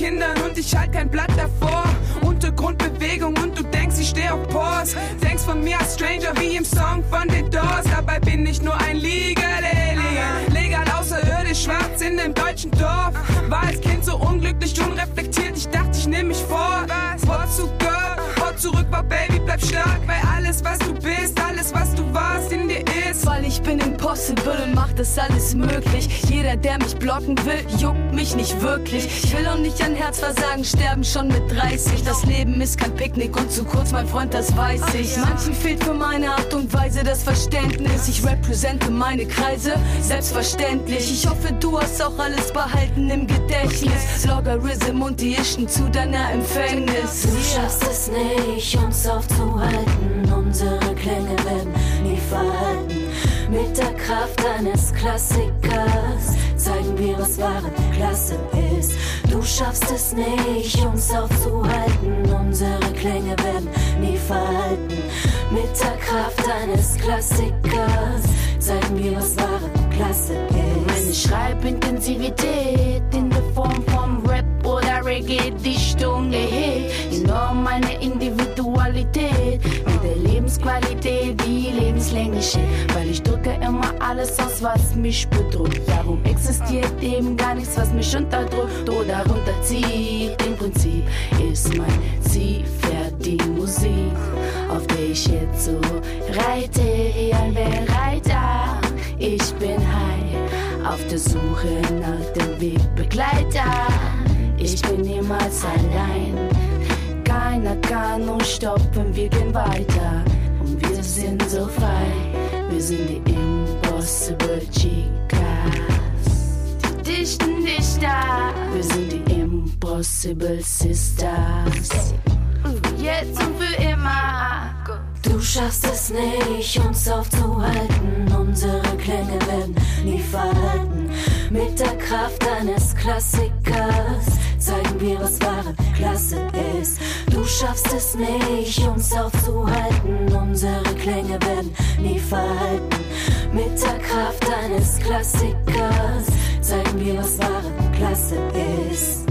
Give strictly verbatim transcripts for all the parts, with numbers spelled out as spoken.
Kindern und ich halt kein Blatt davor. Untergrundbewegung und du denkst, ich steh auf Pause. Denkst von mir als Stranger wie im Song von den Doors. Dabei bin ich nur ein Legal Alien. Legal außerirdisch, schwarz in dem deutschen Dorf. War als Kind so unglücklich, unreflektiert, ich dachte, ich nehm mich vor. Wort zu Gott, Wort zurück, war Baby, bleib stark. Weil alles, was du bist, alles, was du warst, in dir ist. Weil ich bin impossible und mach das alles möglich. Jeder, der mich blocken will, juckt mich nicht wirklich. Ich will auch nicht an Herzversagen sterben, schon mit dreißig. Das Leben ist kein Picknick und zu kurz, mein Freund, das weiß ich. Manchen fehlt für meine Art und Weise das Verständnis. Ich represente meine Kreise, selbstverständlich. Ich hoffe, du hast auch alles behalten im Gedächtnis. Logarithm und die Ischen zu deiner Empfängnis. Du schaffst es nicht, uns aufzuhalten. Unsere Klänge werden nie verhalten. Mit der Kraft eines Klassikers zeigen wir, was wahre Klasse ist. Du schaffst es nicht, uns aufzuhalten. Unsere Klänge werden nie verhalten. Mit der Kraft eines Klassikers zeigen wir, was wahre Klasse ist. Meine Schreibintensivität in der Form vom Rap oder Reggae-Dichtung, hey, enorm meine Individualität mit der Lebensqualität, die lebenslängliche, weil ich drücke immer alles aus, was mich bedrückt. Darum existiert eben gar nichts, was mich unterdrückt oder runterzieht. Im Prinzip ist mein Zielpferd die Musik, auf der ich jetzt so reite wie ein Wellreiter. Ich bin high, auf der Suche nach dem Wegbegleiter. Ich bin niemals allein, keiner kann uns stoppen, wir gehen weiter. Und wir sind so frei, wir sind die Impossible Chicas. Die dichten Dichter, wir sind die Impossible Sisters. Jetzt und für immer. Du schaffst es nicht, uns aufzuhalten. Unsere Klänge werden nie verhalten. Mit der Kraft eines Klassikers zeigen wir, was wahre Klasse ist. Du schaffst es nicht, uns aufzuhalten. Unsere Klänge werden nie verhalten. Mit der Kraft eines Klassikers zeigen wir, was wahre Klasse ist.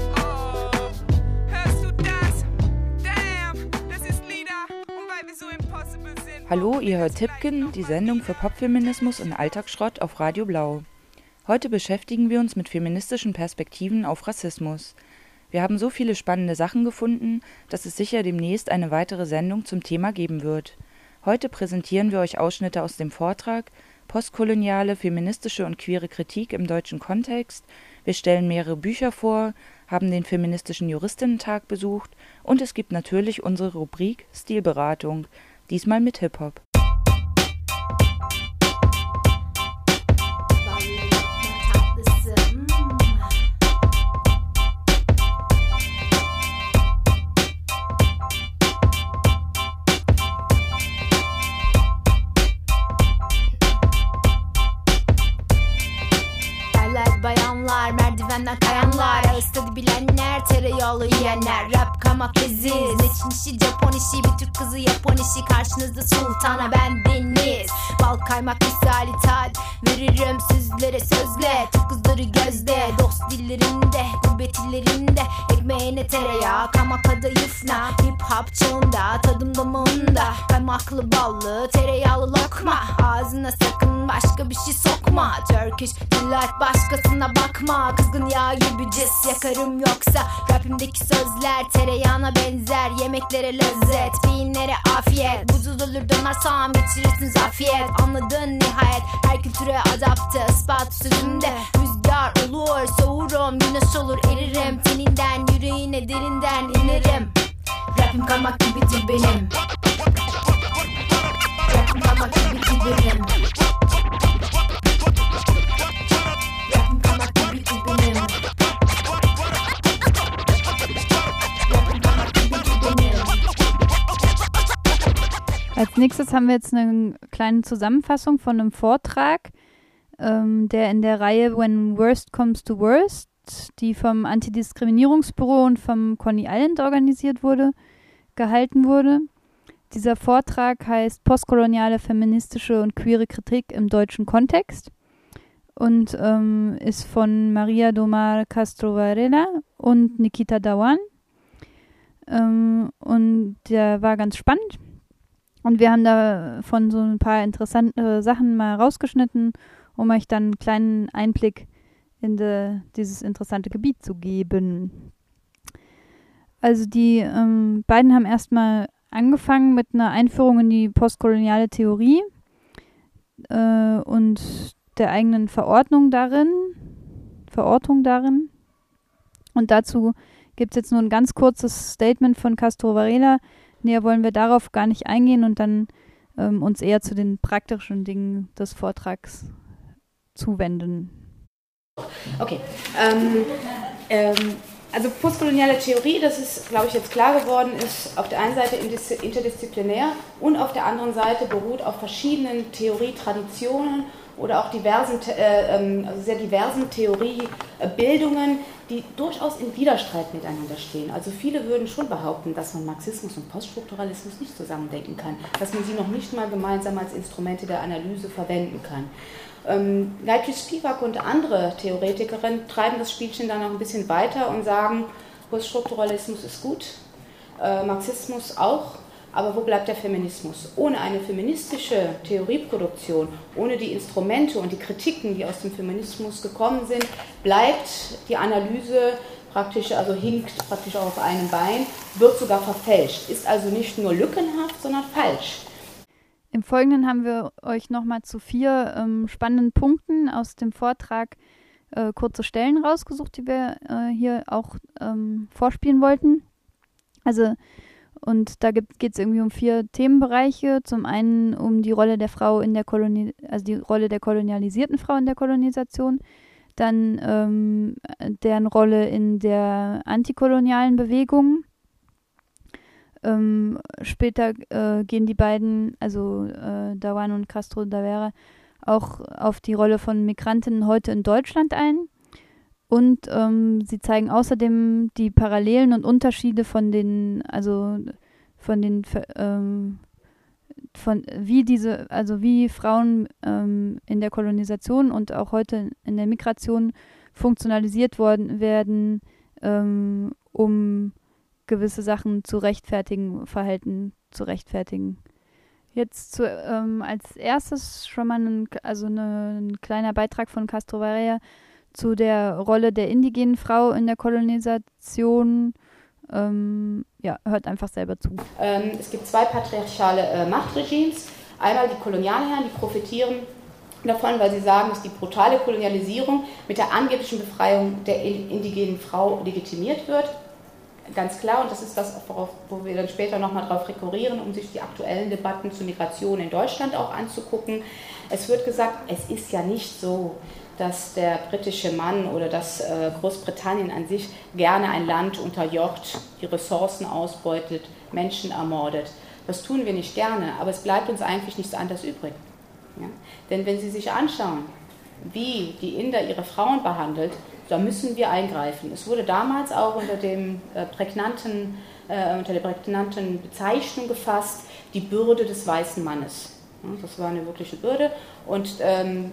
Hallo, ihr hört Tippken, die Sendung für Popfeminismus und Alltagsschrott auf Radio Blau. Heute beschäftigen wir uns mit feministischen Perspektiven auf Rassismus. Wir haben so viele spannende Sachen gefunden, dass es sicher demnächst eine weitere Sendung zum Thema geben wird. Heute präsentieren wir euch Ausschnitte aus dem Vortrag Postkoloniale, feministische und queere Kritik im deutschen Kontext. Wir stellen mehrere Bücher vor, haben den feministischen Juristinnentag besucht und es gibt natürlich unsere Rubrik Stilberatung, diesmal mit Hip-Hop. Bayanlar, merdivenden kayanlar, ağız tadı bilenler, tereyağlı yiyenler, rap kamak leziz, Çin işi, Japon işi, bir Türk kızı Japon işi, karşınızda sultana ben Deniz, bal kaymak misali tat, veririm sizlere sözle, Türk kızları gözde, dost dillerinde, gurbet illerinde, ekmeğine tereyağı, kamak kadayıfna, hip hop çağında, tadım damağında, kaymaklı ballı, tereyağlı lokma, ağzına sakın başka bir şey sokma, Turkish delight başkasına bakma, kızgın yağ gibi cis yakarım yoksa, rapimdeki sözler tereyağına benzer, yemeklere lezzet, beyinlere afiyet, buzul olur dönersem geçirirsin zafiyet, anladın nihayet, her kültüre adapte, ispat sözümde, rüzgar olur, soğurum, güneş olur, eririm, teninden, yüreğine derinden inerim, rapim kaymak gibidir benim, rapim kaymak gibidir benim. Als nächstes haben wir jetzt eine kleine Zusammenfassung von einem Vortrag, ähm, der in der Reihe When Worst Comes to Worst, die vom Antidiskriminierungsbüro und vom Coney Island organisiert wurde, gehalten wurde. Dieser Vortrag heißt Postkoloniale, feministische und queere Kritik im deutschen Kontext. und ähm, ist von Maria do Mar Castro Varela und Nikita Dhawan. Ähm, und der war ganz spannend. Und wir haben da von so ein paar interessante Sachen mal rausgeschnitten, um euch dann einen kleinen Einblick in de, dieses interessante Gebiet zu geben. Also die ähm, beiden haben erstmal angefangen mit einer Einführung in die postkoloniale Theorie äh, und der eigenen Verordnung darin, Verortung darin. Und dazu gibt es jetzt nur ein ganz kurzes Statement von Castro Varela. Näher wollen wir darauf gar nicht eingehen und dann ähm, uns eher zu den praktischen Dingen des Vortrags zuwenden. Okay. Ähm, ähm, also postkoloniale Theorie, das ist, glaube ich, jetzt klar geworden, ist auf der einen Seite interdisziplinär und auf der anderen Seite beruht auf verschiedenen Theorietraditionen oder auch diversen, äh, also sehr diversen Theoriebildungen, die durchaus in Widerstreit miteinander stehen. Also viele würden schon behaupten, dass man Marxismus und Poststrukturalismus nicht zusammendenken kann, dass man sie noch nicht mal gemeinsam als Instrumente der Analyse verwenden kann. Ähm, Gayatri Spivak und andere Theoretikerinnen treiben das Spielchen dann noch ein bisschen weiter und sagen, Poststrukturalismus ist gut, äh, Marxismus auch, aber wo bleibt der Feminismus? Ohne eine feministische Theorieproduktion, ohne die Instrumente und die Kritiken, die aus dem Feminismus gekommen sind, bleibt die Analyse praktisch, also hinkt praktisch auch auf einem Bein, wird sogar verfälscht, ist also nicht nur lückenhaft, sondern falsch. Im Folgenden haben wir euch nochmal zu vier ähm, spannenden Punkten aus dem Vortrag äh, kurze Stellen rausgesucht, die wir äh, hier auch ähm, vorspielen wollten. Also Und da geht es irgendwie um vier Themenbereiche. Zum einen um die Rolle der Frau in der Koloni- also die Rolle der kolonialisierten Frau in der Kolonisation, dann ähm, deren Rolle in der antikolonialen Bewegung. Ähm, später äh, gehen die beiden, also äh, Dhawan und Castro Varela, auch auf die Rolle von Migrantinnen heute in Deutschland ein. Und ähm, sie zeigen außerdem die Parallelen und Unterschiede von den, also von den, ähm, von wie diese, also wie Frauen ähm, in der Kolonisation und auch heute in der Migration funktionalisiert worden werden, ähm, um gewisse Sachen zu rechtfertigen, Verhalten zu rechtfertigen. Jetzt zu, ähm, als erstes schon mal ein, also eine, ein kleiner Beitrag von Castro Varela zu der Rolle der indigenen Frau in der Kolonisation. Ähm, ja, hört einfach selber zu. Ähm, es gibt zwei patriarchale äh, Machtregimes. Einmal die Kolonialherren, die profitieren davon, weil sie sagen, dass die brutale Kolonialisierung mit der angeblichen Befreiung der indigenen Frau legitimiert wird. Ganz klar, und das ist das, worauf, wo wir dann später nochmal drauf rekurrieren, um sich die aktuellen Debatten zur Migration in Deutschland auch anzugucken. Es wird gesagt, es ist ja nicht so, dass der britische Mann oder dass äh, Großbritannien an sich gerne ein Land unterjocht, die Ressourcen ausbeutet, Menschen ermordet. Das tun wir nicht gerne, aber es bleibt uns eigentlich nichts anderes übrig. Ja? Denn wenn Sie sich anschauen, wie die Inder ihre Frauen behandelt, da müssen wir eingreifen. Es wurde damals auch unter, dem, äh, prägnanten, äh, unter der prägnanten Bezeichnung gefasst, die Bürde des weißen Mannes. Ja, das war eine wirkliche Bürde. Und ähm,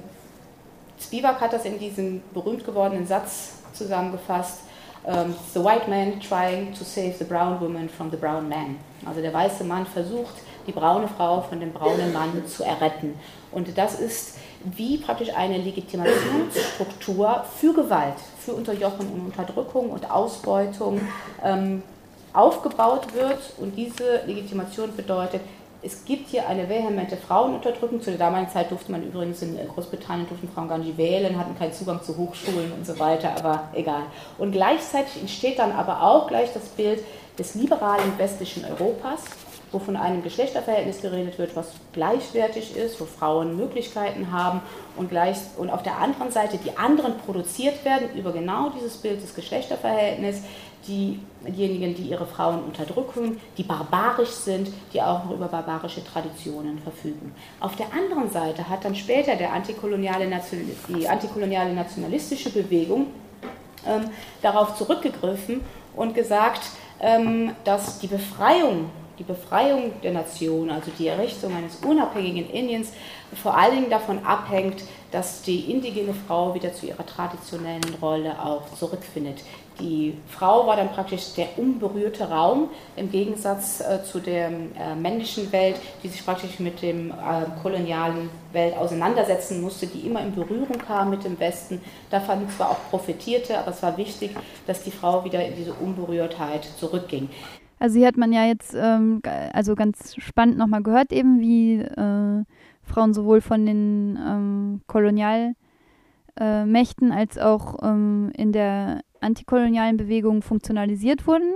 Spivak hat das in diesem berühmt gewordenen Satz zusammengefasst: um, The white man trying to save the brown woman from the brown man. Also der weiße Mann versucht, die braune Frau von dem braunen Mann zu erretten. Und das ist, wie praktisch eine Legitimationsstruktur für Gewalt, für Unterjochung und Unterdrückung und Ausbeutung ähm, aufgebaut wird. Und diese Legitimation bedeutet, es gibt hier eine vehemente Frauenunterdrückung. Zu der damaligen Zeit durfte man übrigens in Großbritannien, durften Frauen gar nicht wählen, hatten keinen Zugang zu Hochschulen und so weiter, aber egal. Und gleichzeitig entsteht dann aber auch gleich das Bild des liberalen westlichen Europas, wo von einem Geschlechterverhältnis geredet wird, was gleichwertig ist, wo Frauen Möglichkeiten haben und, gleich, und auf der anderen Seite die anderen produziert werden über genau dieses Bild des Geschlechterverhältnisses, die, diejenigen, die ihre Frauen unterdrücken, die barbarisch sind, die auch noch über barbarische Traditionen verfügen. Auf der anderen Seite hat dann später der antikoloniale Nation, die antikoloniale nationalistische Bewegung ähm, darauf zurückgegriffen und gesagt, ähm, dass die Befreiung die Befreiung der Nation, also die Errichtung eines unabhängigen Indiens, vor allen Dingen davon abhängt, dass die indigene Frau wieder zu ihrer traditionellen Rolle auch zurückfindet. Die Frau war dann praktisch der unberührte Raum im Gegensatz äh, zu der äh, männlichen Welt, die sich praktisch mit der äh, kolonialen Welt auseinandersetzen musste, die immer in Berührung kam mit dem Westen. Davon zwar auch profitierte, aber es war wichtig, dass die Frau wieder in diese Unberührtheit zurückging. Also hier hat man ja jetzt ähm, also ganz spannend nochmal gehört, eben wie äh, Frauen sowohl von den ähm, Kolonialmächten äh, als auch ähm, in der antikolonialen Bewegung funktionalisiert wurden.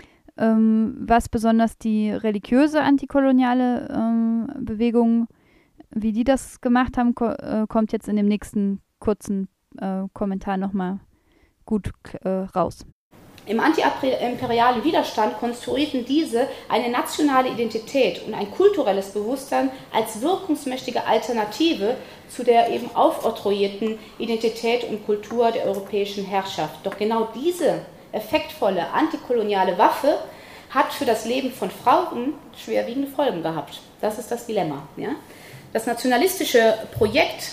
Ähm, was besonders die religiöse antikoloniale ähm, Bewegung, wie die das gemacht haben, ko- äh, kommt jetzt in dem nächsten kurzen äh, Kommentar nochmal gut äh, raus. Im antiimperialen Widerstand konstruierten diese eine nationale Identität und ein kulturelles Bewusstsein als wirkungsmächtige Alternative zu der eben aufoktroyierten Identität und Kultur der europäischen Herrschaft. Doch genau diese effektvolle antikoloniale Waffe hat für das Leben von Frauen schwerwiegende Folgen gehabt. Das ist das Dilemma. Ja? Das nationalistische Projekt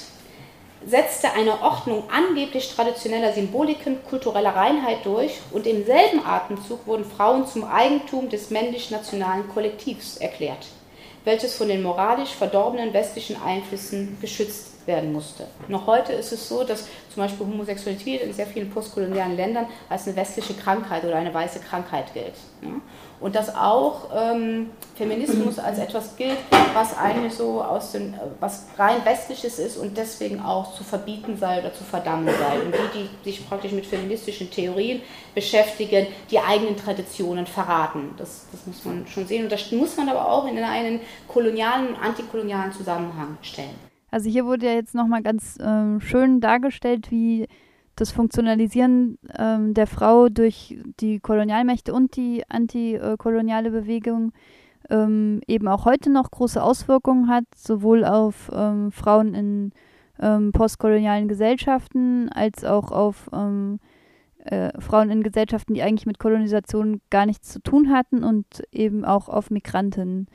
setzte eine Ordnung angeblich traditioneller Symboliken, kultureller Reinheit durch und im selben Atemzug wurden Frauen zum Eigentum des männlich-nationalen Kollektivs erklärt, welches von den moralisch verdorbenen westlichen Einflüssen geschützt werden musste. Noch heute ist es so, dass zum Beispiel Homosexualität in sehr vielen postkolonialen Ländern als eine westliche Krankheit oder eine weiße Krankheit gilt. Ja? Und dass auch ähm, Feminismus als etwas gilt, was eigentlich so aus dem, was rein westliches ist und deswegen auch zu verbieten sei oder zu verdammen sei. Und die, die sich praktisch mit feministischen Theorien beschäftigen, die eigenen Traditionen verraten. Das, das muss man schon sehen. Und das muss man aber auch in einen kolonialen und antikolonialen Zusammenhang stellen. Also hier wurde ja jetzt nochmal ganz äh, schön dargestellt, wie das Funktionalisieren ähm, der Frau durch die Kolonialmächte und die antikoloniale Bewegung ähm, eben auch heute noch große Auswirkungen hat, sowohl auf ähm, Frauen in ähm, postkolonialen Gesellschaften als auch auf ähm, äh, Frauen in Gesellschaften, die eigentlich mit Kolonisation gar nichts zu tun hatten, und eben auch auf Migrantinnen.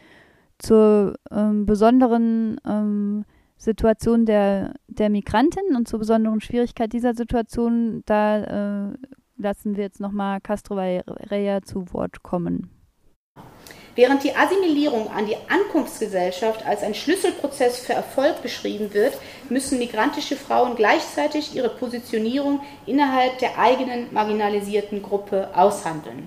Zur ähm, besonderen ähm, Situation der, der Migrantinnen und zur besonderen Schwierigkeit dieser Situation, da äh, lassen wir jetzt nochmal Castro Varela zu Wort kommen. Während die Assimilierung an die Ankunftsgesellschaft als ein Schlüsselprozess für Erfolg beschrieben wird, müssen migrantische Frauen gleichzeitig ihre Positionierung innerhalb der eigenen marginalisierten Gruppe aushandeln.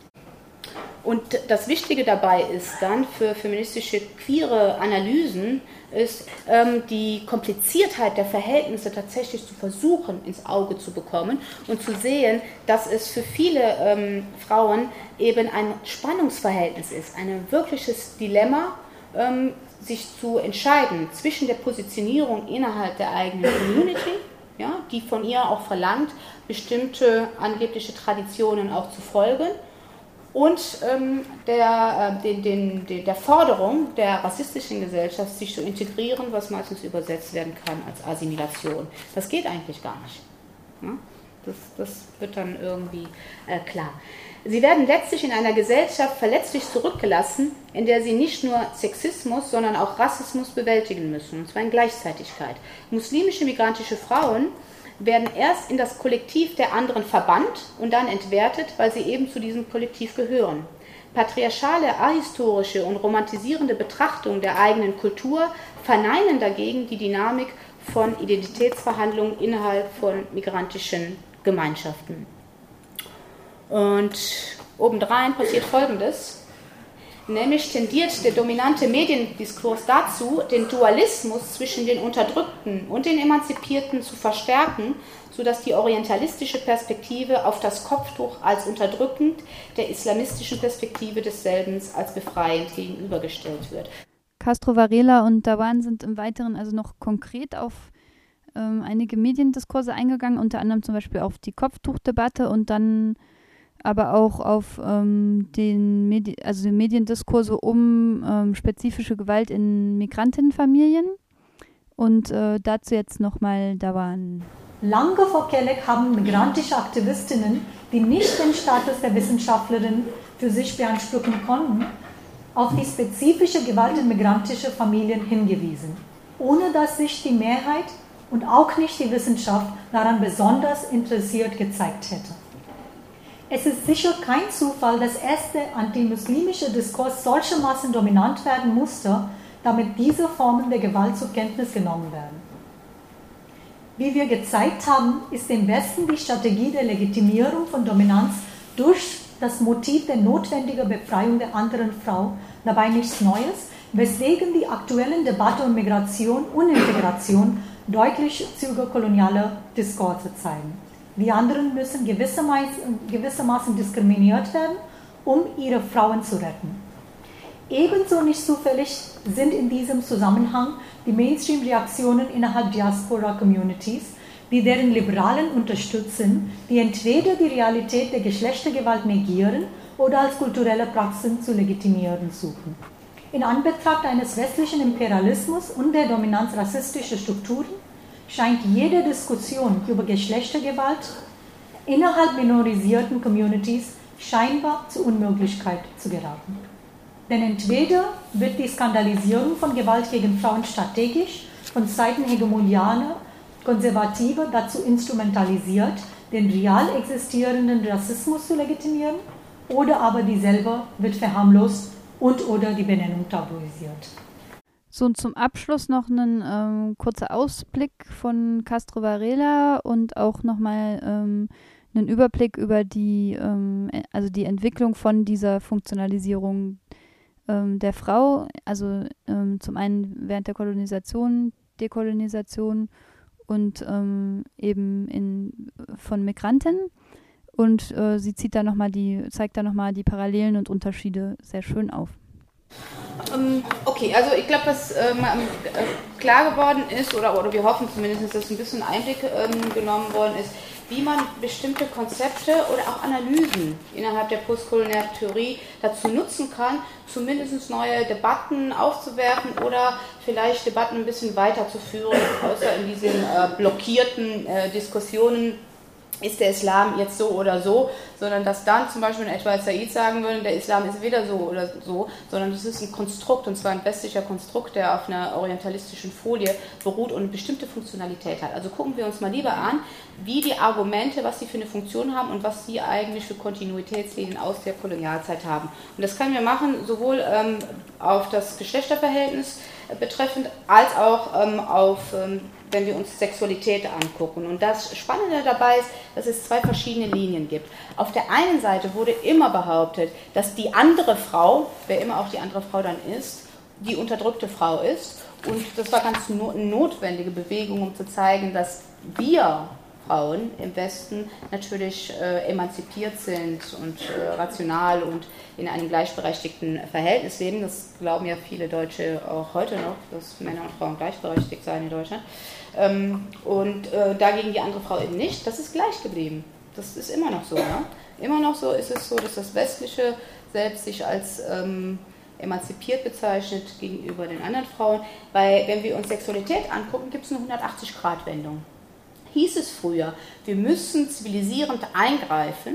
Und das Wichtige dabei ist dann für feministische queere Analysen, ist ähm, die Kompliziertheit der Verhältnisse tatsächlich zu versuchen, ins Auge zu bekommen und zu sehen, dass es für viele ähm, Frauen eben ein Spannungsverhältnis ist, ein wirkliches Dilemma, ähm, sich zu entscheiden zwischen der Positionierung innerhalb der eigenen Community, ja, die von ihr auch verlangt, bestimmte angebliche Traditionen auch zu folgen, und ähm, der, äh, den, den, den, der Forderung der rassistischen Gesellschaft, sich zu integrieren, was meistens übersetzt werden kann als Assimilation. Das geht eigentlich gar nicht. Ja? Das, das wird dann irgendwie äh, klar. Sie werden letztlich in einer Gesellschaft verletzlich zurückgelassen, in der sie nicht nur Sexismus, sondern auch Rassismus bewältigen müssen, und zwar in Gleichzeitigkeit. Muslimische migrantische Frauen werden erst in das Kollektiv der anderen verbannt und dann entwertet, weil sie eben zu diesem Kollektiv gehören. Patriarchale, ahistorische und romantisierende Betrachtung der eigenen Kultur verneinen dagegen die Dynamik von Identitätsverhandlungen innerhalb von migrantischen Gemeinschaften. Und obendrein passiert Folgendes. Nämlich tendiert der dominante Mediendiskurs dazu, den Dualismus zwischen den Unterdrückten und den Emanzipierten zu verstärken, sodass die orientalistische Perspektive auf das Kopftuch als unterdrückend, der islamistischen Perspektive desselben als befreiend gegenübergestellt wird. Castro Varela und Dhawan sind im Weiteren also noch konkret auf ähm, einige Mediendiskurse eingegangen, unter anderem zum Beispiel auf die Kopftuchdebatte und dann aber auch auf ähm, den, Medi- also den Mediendiskurse um ähm, spezifische Gewalt in Migrantinnenfamilien. Und äh, dazu jetzt nochmal Dhawan. Lange vor Kelek haben migrantische Aktivistinnen, die nicht den Status der Wissenschaftlerin für sich beanspruchen konnten, auf die spezifische Gewalt in migrantischen Familien hingewiesen, ohne dass sich die Mehrheit und auch nicht die Wissenschaft daran besonders interessiert gezeigt hätte. Es ist sicher kein Zufall, dass erst der antimuslimische Diskurs solchermaßen dominant werden musste, damit diese Formen der Gewalt zur Kenntnis genommen werden. Wie wir gezeigt haben, ist im Westen die Strategie der Legitimierung von Dominanz durch das Motiv der notwendigen Befreiung der anderen Frau dabei nichts Neues, weswegen die aktuellen Debatten um Migration und Integration deutlich Züge kolonialer Diskurse zeigen. Die anderen müssen gewissermaßen, gewissermaßen diskriminiert werden, um ihre Frauen zu retten. Ebenso nicht zufällig sind in diesem Zusammenhang die Mainstream-Reaktionen innerhalb Diaspora-Communities, die deren Liberalen unterstützen, die entweder die Realität der Geschlechtergewalt negieren oder als kulturelle Praxen zu legitimieren suchen. In Anbetracht eines westlichen Imperialismus und der Dominanz rassistischer Strukturen scheint jede Diskussion über Geschlechtergewalt innerhalb minorisierten Communities scheinbar zur Unmöglichkeit zu geraten. Denn entweder wird die Skandalisierung von Gewalt gegen Frauen strategisch von Seiten hegemonialer Konservative dazu instrumentalisiert, den real existierenden Rassismus zu legitimieren, oder aber dieselbe wird verharmlost und oder die Benennung tabuisiert. So, und zum Abschluss noch ein ähm, kurzer Ausblick von Castro Varela und auch nochmal ähm, einen Überblick über die, ähm, also die Entwicklung von dieser Funktionalisierung ähm, der Frau, also ähm, zum einen während der Kolonisation, Dekolonisation und ähm, eben in, von Migranten. Und äh, sie zieht da noch mal die, zeigt da nochmal die Parallelen und Unterschiede sehr schön auf. Okay, also ich glaube, was ähm, klar geworden ist, oder, oder wir hoffen zumindest, dass ein bisschen Einblick ähm, genommen worden ist, wie man bestimmte Konzepte oder auch Analysen innerhalb der postkolonialen Theorie dazu nutzen kann, zumindest neue Debatten aufzuwerfen oder vielleicht Debatten ein bisschen weiterzuführen, außer in diesen äh, blockierten äh, Diskussionen, ist der Islam jetzt so oder so, sondern dass dann zum Beispiel etwa Said sagen würde, der Islam ist weder so oder so, sondern das ist ein Konstrukt, und zwar ein westlicher Konstrukt, der auf einer orientalistischen Folie beruht und eine bestimmte Funktionalität hat. Also gucken wir uns mal lieber an, wie die Argumente, was sie für eine Funktion haben und was sie eigentlich für Kontinuitätslinien aus der Kolonialzeit haben. Und das können wir machen, sowohl ähm, auf das Geschlechterverhältnis betreffend, als auch ähm, auf, ähm, wenn wir uns Sexualität angucken. Und das Spannende dabei ist, dass es zwei verschiedene Linien gibt. Auf der einen Seite wurde immer behauptet, dass die andere Frau, wer immer auch die andere Frau dann ist, die unterdrückte Frau ist. Und das war ganz no- notwendige Bewegung, um zu zeigen, dass wir Frauen im Westen natürlich äh, emanzipiert sind und äh, rational und in einem gleichberechtigten Verhältnis leben. Das glauben ja viele Deutsche auch heute noch, dass Männer und Frauen gleichberechtigt seien in Deutschland. Ähm, und äh, dagegen die andere Frau eben nicht. Das ist gleich geblieben. Das ist immer noch so. Ja? Immer noch so ist es so, dass das Westliche selbst sich als ähm, emanzipiert bezeichnet gegenüber den anderen Frauen. Weil wenn wir uns Sexualität angucken, gibt es eine hundertachtzig-Grad-Wendung. Hieß es früher, wir müssen zivilisierend eingreifen,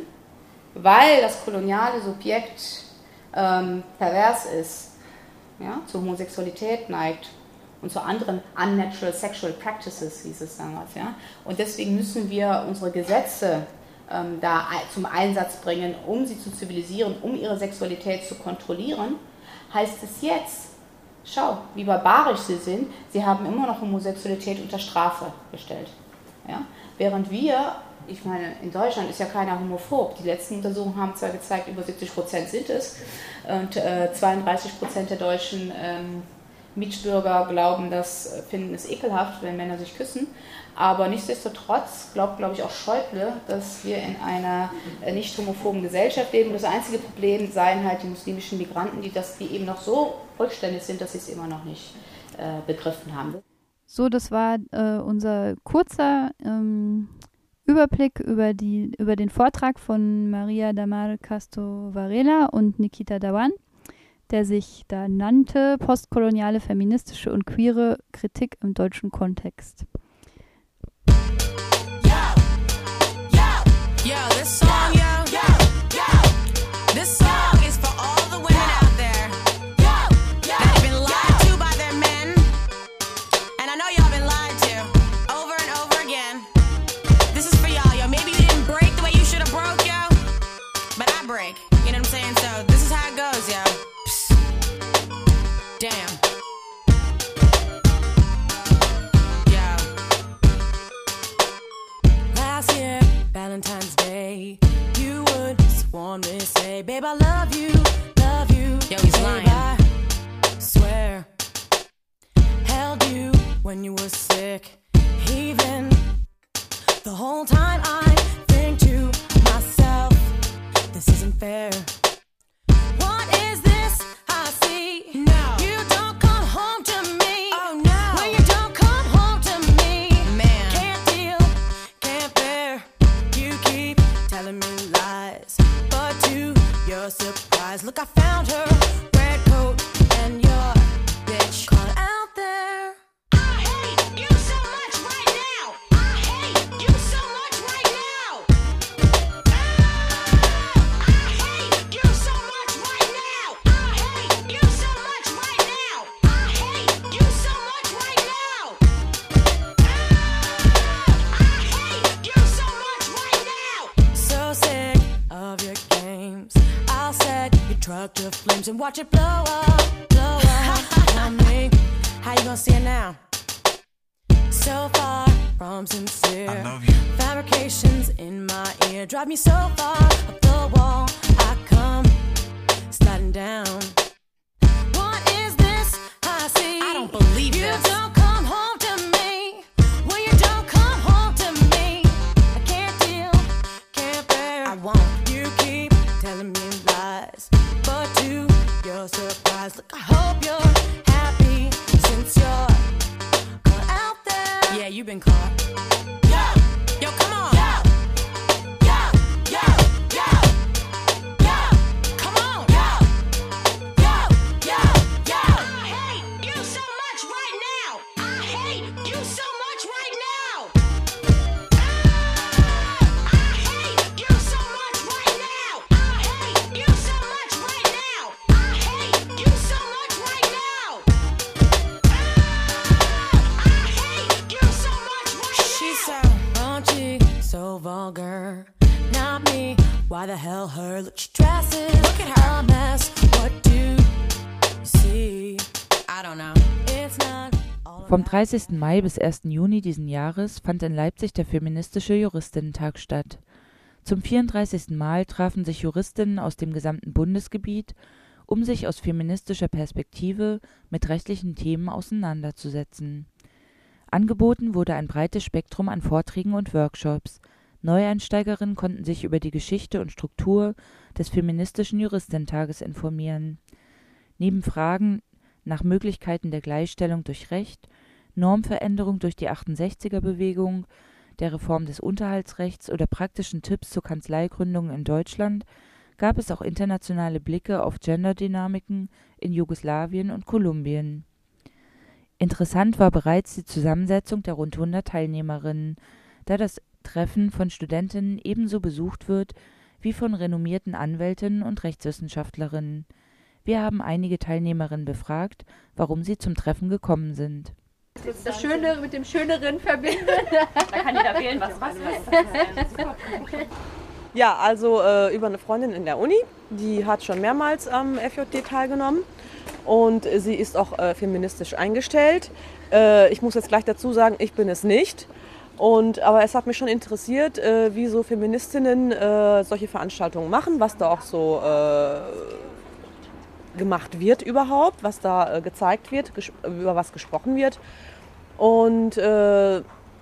weil das koloniale Subjekt ähm, pervers ist, ja, zur Homosexualität neigt und zu anderen unnatural sexual practices, hieß es damals. Ja. Und deswegen müssen wir unsere Gesetze ähm, da zum Einsatz bringen, um sie zu zivilisieren, um ihre Sexualität zu kontrollieren. Heißt es jetzt, schau, wie barbarisch sie sind, sie haben immer noch Homosexualität unter Strafe gestellt. Ja? Während wir, ich meine, in Deutschland ist ja keiner homophob. Die letzten Untersuchungen haben zwar gezeigt, über siebzig Prozent sind es und äh, zweiunddreißig Prozent der deutschen ähm, Mitbürger glauben, das finden es ekelhaft, wenn Männer sich küssen. Aber nichtsdestotrotz glaubt, glaube ich, auch Schäuble, dass wir in einer äh, nicht homophoben Gesellschaft leben. Das einzige Problem seien halt die muslimischen Migranten, die, das, die eben noch so rückständig sind, dass sie es immer noch nicht äh, begriffen haben. So, das war äh, unser kurzer ähm, Überblick über, die, über den Vortrag von Maria Damar Castro Varela und Nikita Dhawan, der sich da nannte Postkoloniale, feministische und queere Kritik im deutschen Kontext. Yo, yo, yo, this song, yo, yo, yo, this song is for all the women out there red coat and your bitch. Call out there. I hate you so much right now. I hate you so much right now. I hate you so much right now. I hate you so much right now. I hate you so much right now. I hate you so much right now. So sick of your games. I'll set your truck to flames and watch it blow up, blow up on me. How you gonna see it now? So far from sincere. I love you. Fabrications in my ear drive me so far up the wall. I come sliding down. What is this I see? I don't believe you this. don't come home to me. When you don't come home to me, I can't deal, can't bear. I won't. You keep telling me lies, but to your surprise, look, I hope you're happy since you're caught out there. Yeah, you've been caught. Yo, Yo, come on. yo, yo, yo, yo, yo, come on, yo, yo, yo, yo. I hate you so much right now. I hate you so much right now. I hate you so much right now. I hate you so much right now. I hate you so much right now. I hate you so much right now. She's so raunchy, so vulgar. Not me. Why the hell her? Look, she dresses. Look at her. A mess. What do you see? I don't know. It's not all Vom about- dreißigsten Mai bis ersten Juni diesen Jahres fand in Leipzig der Feministische Juristinnentag statt. Zum vierunddreißigsten Mal trafen sich Juristinnen aus dem gesamten Bundesgebiet, um sich aus feministischer Perspektive mit rechtlichen Themen auseinanderzusetzen. Angeboten wurde ein breites Spektrum an Vorträgen und Workshops. Neueinsteigerinnen konnten sich über die Geschichte und Struktur des Feministischen Juristinnentages informieren. Neben Fragen nach Möglichkeiten der Gleichstellung durch Recht, Normveränderung durch die achtundsechziger-Bewegung, der Reform des Unterhaltsrechts oder praktischen Tipps zur Kanzleigründung in Deutschland gab es auch internationale Blicke auf Genderdynamiken in Jugoslawien und Kolumbien. Interessant war bereits die Zusammensetzung der rund hundert Teilnehmerinnen, da das Treffen von Studentinnen ebenso besucht wird wie von renommierten Anwältinnen und Rechtswissenschaftlerinnen. Wir haben einige Teilnehmerinnen befragt, warum sie zum Treffen gekommen sind. Das Schöne mit dem Schöneren verbinden. Da kann jeder wählen, was was ist. Ja, also äh, über eine Freundin in der Uni, die hat schon mehrmals am F J T teilgenommen und äh, sie ist auch äh, feministisch eingestellt. Äh, ich muss jetzt gleich dazu sagen, ich bin es nicht. Und, aber es hat mich schon interessiert, äh, wie so Feministinnen äh, solche Veranstaltungen machen, was da auch so äh, gemacht wird überhaupt, was da äh, gezeigt wird, über was gesprochen wird. Und äh,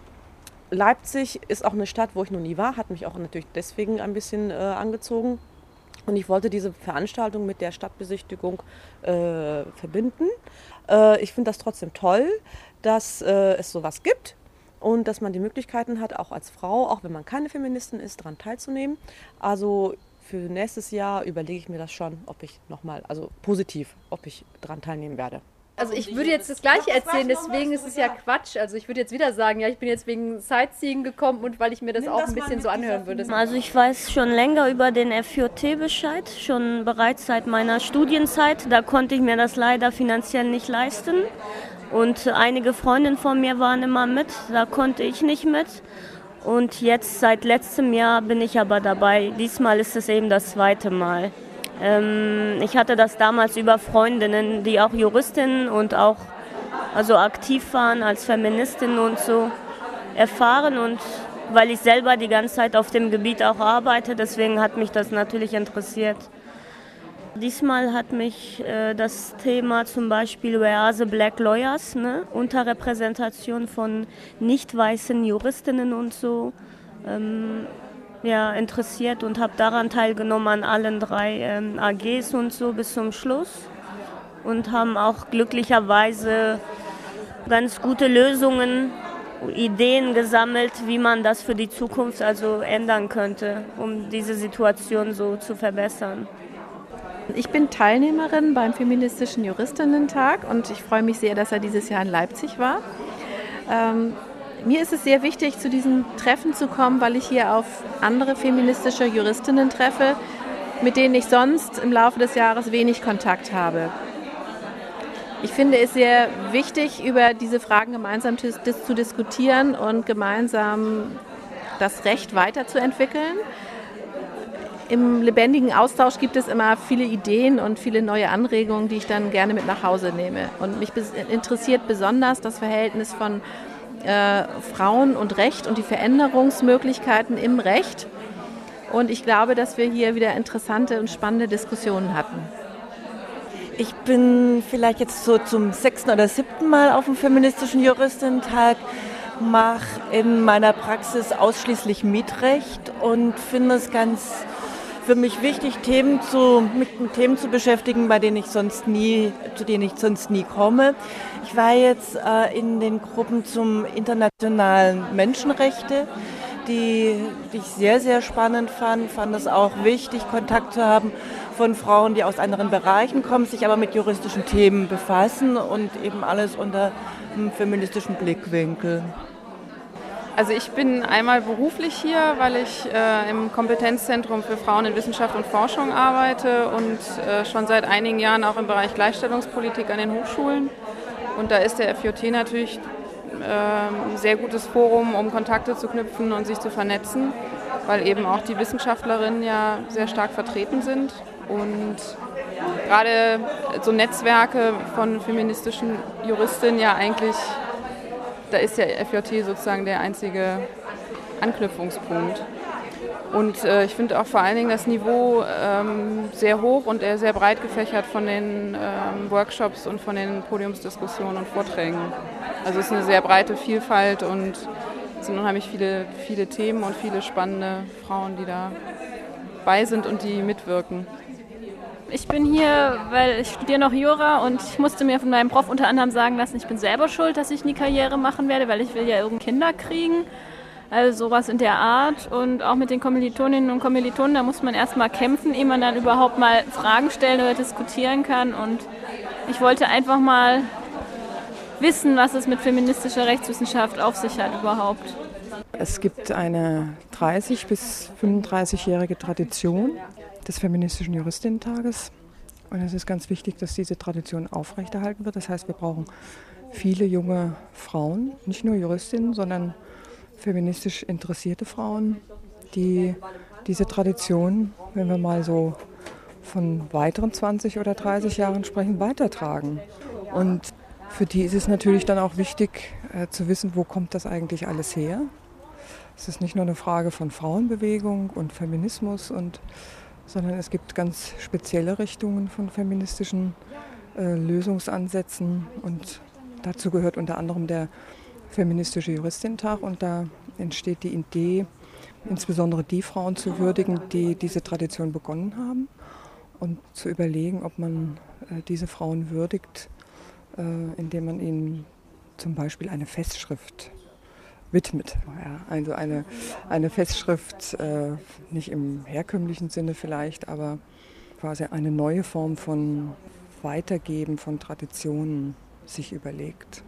Leipzig ist auch eine Stadt, wo ich noch nie war, hat mich auch natürlich deswegen ein bisschen äh, angezogen. Und ich wollte diese Veranstaltung mit der Stadtbesichtigung äh, verbinden. Äh, ich finde das trotzdem toll, dass äh, es sowas gibt. Und dass man die Möglichkeiten hat, auch als Frau, auch wenn man keine Feministin ist, daran teilzunehmen. Also für nächstes Jahr überlege ich mir das schon, ob ich nochmal, also positiv, ob ich daran teilnehmen werde. Also ich würde jetzt das Gleiche erzählen, deswegen ist es ja Quatsch. Also ich würde jetzt wieder sagen, ja, ich bin jetzt wegen Sightseeing gekommen und weil ich mir das auch ein bisschen so anhören würde. Also ich weiß schon länger über den F J T Bescheid, schon bereits seit meiner Studienzeit. Da konnte ich mir das leider finanziell nicht leisten. Und einige Freundinnen von mir waren immer mit, da konnte ich nicht mit. Und jetzt seit letztem Jahr bin ich aber dabei. Diesmal ist es eben das zweite Mal. Ähm, ich hatte das damals über Freundinnen, die auch Juristinnen und auch also aktiv waren als Feministinnen und so erfahren. Und weil ich selber die ganze Zeit auf dem Gebiet auch arbeite, deswegen hat mich das natürlich interessiert. Diesmal hat mich äh, das Thema zum Beispiel Where are the Black Lawyers, ne? Unterrepräsentation von nicht weißen Juristinnen und so, ähm, ja, interessiert und habe daran teilgenommen an allen drei ähm, A Gs und so bis zum Schluss und haben auch glücklicherweise ganz gute Lösungen, Ideen gesammelt, wie man das für die Zukunft also ändern könnte, um diese Situation so zu verbessern. Ich bin Teilnehmerin beim Feministischen Juristinnen-Tag und ich freue mich sehr, dass er dieses Jahr in Leipzig war. Ähm, mir ist es sehr wichtig, zu diesem Treffen zu kommen, weil ich hier auf andere feministische Juristinnen treffe, mit denen ich sonst im Laufe des Jahres wenig Kontakt habe. Ich finde es sehr wichtig, über diese Fragen gemeinsam zu, zu diskutieren und gemeinsam das Recht weiterzuentwickeln. Im lebendigen Austausch gibt es immer viele Ideen und viele neue Anregungen, die ich dann gerne mit nach Hause nehme. Und mich interessiert besonders das Verhältnis von äh, Frauen und Recht und die Veränderungsmöglichkeiten im Recht. Und ich glaube, dass wir hier wieder interessante und spannende Diskussionen hatten. Ich bin vielleicht jetzt so zum sechsten oder siebten Mal auf dem Feministischen Juristinnen-Tag, mache in meiner Praxis ausschließlich Mietrecht und finde es ganz für mich wichtig, Themen zu, mit Themen zu beschäftigen, bei denen ich sonst nie, zu denen ich sonst nie komme. Ich war jetzt äh, in den Gruppen zum internationalen Menschenrechte, die, die ich sehr, sehr spannend fand. Fand es auch wichtig, Kontakt zu haben von Frauen, die aus anderen Bereichen kommen, sich aber mit juristischen Themen befassen und eben alles unter einem feministischen Blickwinkel. Also ich bin einmal beruflich hier, weil ich äh, im Kompetenzzentrum für Frauen in Wissenschaft und Forschung arbeite und äh, schon seit einigen Jahren auch im Bereich Gleichstellungspolitik an den Hochschulen. Und da ist der F J T natürlich äh, ein sehr gutes Forum, um Kontakte zu knüpfen und sich zu vernetzen, weil eben auch die Wissenschaftlerinnen ja sehr stark vertreten sind. Und gerade so Netzwerke von feministischen Juristinnen ja eigentlich, da ist der F J T sozusagen der einzige Anknüpfungspunkt. Und äh, ich finde auch vor allen Dingen das Niveau ähm, sehr hoch und äh, sehr breit gefächert von den ähm, Workshops und von den Podiumsdiskussionen und Vorträgen. Also es ist eine sehr breite Vielfalt und es sind unheimlich viele, viele Themen und viele spannende Frauen, die da bei sind und die mitwirken. Ich bin hier, weil ich studiere noch Jura und ich musste mir von meinem Prof unter anderem sagen lassen, ich bin selber schuld, dass ich nie Karriere machen werde, weil ich will ja irgend Kinder kriegen. Also sowas in der Art. Und auch mit den Kommilitoninnen und Kommilitonen, da muss man erstmal kämpfen, ehe man dann überhaupt mal Fragen stellen oder diskutieren kann. Und ich wollte einfach mal wissen, was es mit feministischer Rechtswissenschaft auf sich hat überhaupt. Es gibt eine dreißig- bis fünfunddreißigjährige Tradition des Feministischen Juristinnen-Tages. Und es ist ganz wichtig, dass diese Tradition aufrechterhalten wird. Das heißt, wir brauchen viele junge Frauen, nicht nur Juristinnen, sondern feministisch interessierte Frauen, die diese Tradition, wenn wir mal so von weiteren zwanzig oder dreißig Jahren sprechen, weitertragen. Und für die ist es natürlich dann auch wichtig äh, zu wissen, wo kommt das eigentlich alles her. Es ist nicht nur eine Frage von Frauenbewegung und Feminismus, und, sondern es gibt ganz spezielle Richtungen von feministischen äh, Lösungsansätzen. Und dazu gehört unter anderem der Feministische Juristinnen-Tag, und da entsteht die Idee, insbesondere die Frauen zu würdigen, die diese Tradition begonnen haben, und zu überlegen, ob man äh, diese Frauen würdigt, äh, indem man ihnen zum Beispiel eine Festschrift widmet. Ja, also eine, eine Festschrift, äh, nicht im herkömmlichen Sinne vielleicht, aber quasi eine neue Form von Weitergeben von Traditionen sich überlegt.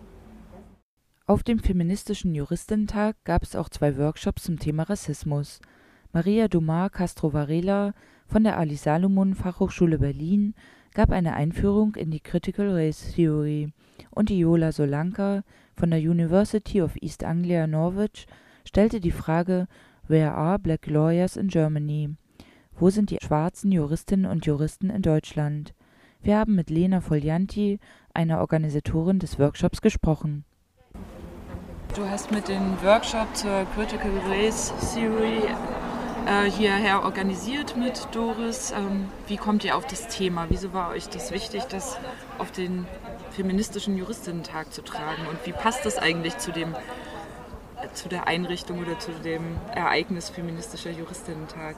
Auf dem Feministischen Juristinnen-Tag gab es auch zwei Workshops zum Thema Rassismus. Maria Domar Castro Varela von der Ali Salomon Fachhochschule Berlin gab eine Einführung in die Critical Race Theory, und Iola Solanka von der University of East Anglia Norwich stellte die Frage: Where are black lawyers in Germany? Wo sind die schwarzen Juristinnen und Juristen in Deutschland? Wir haben mit Lena Foglianti, einer Organisatorin des Workshops, gesprochen. Du hast mit dem Workshop zur Critical Race Theory äh, hierher organisiert mit Doris. Ähm, wie kommt ihr auf das Thema? Wieso war euch das wichtig, das auf den Feministischen Juristinnen-Tag zu tragen? Und wie passt das eigentlich zu dem, äh, zu der Einrichtung oder zu dem Ereignis Feministischer Juristinnen-Tag?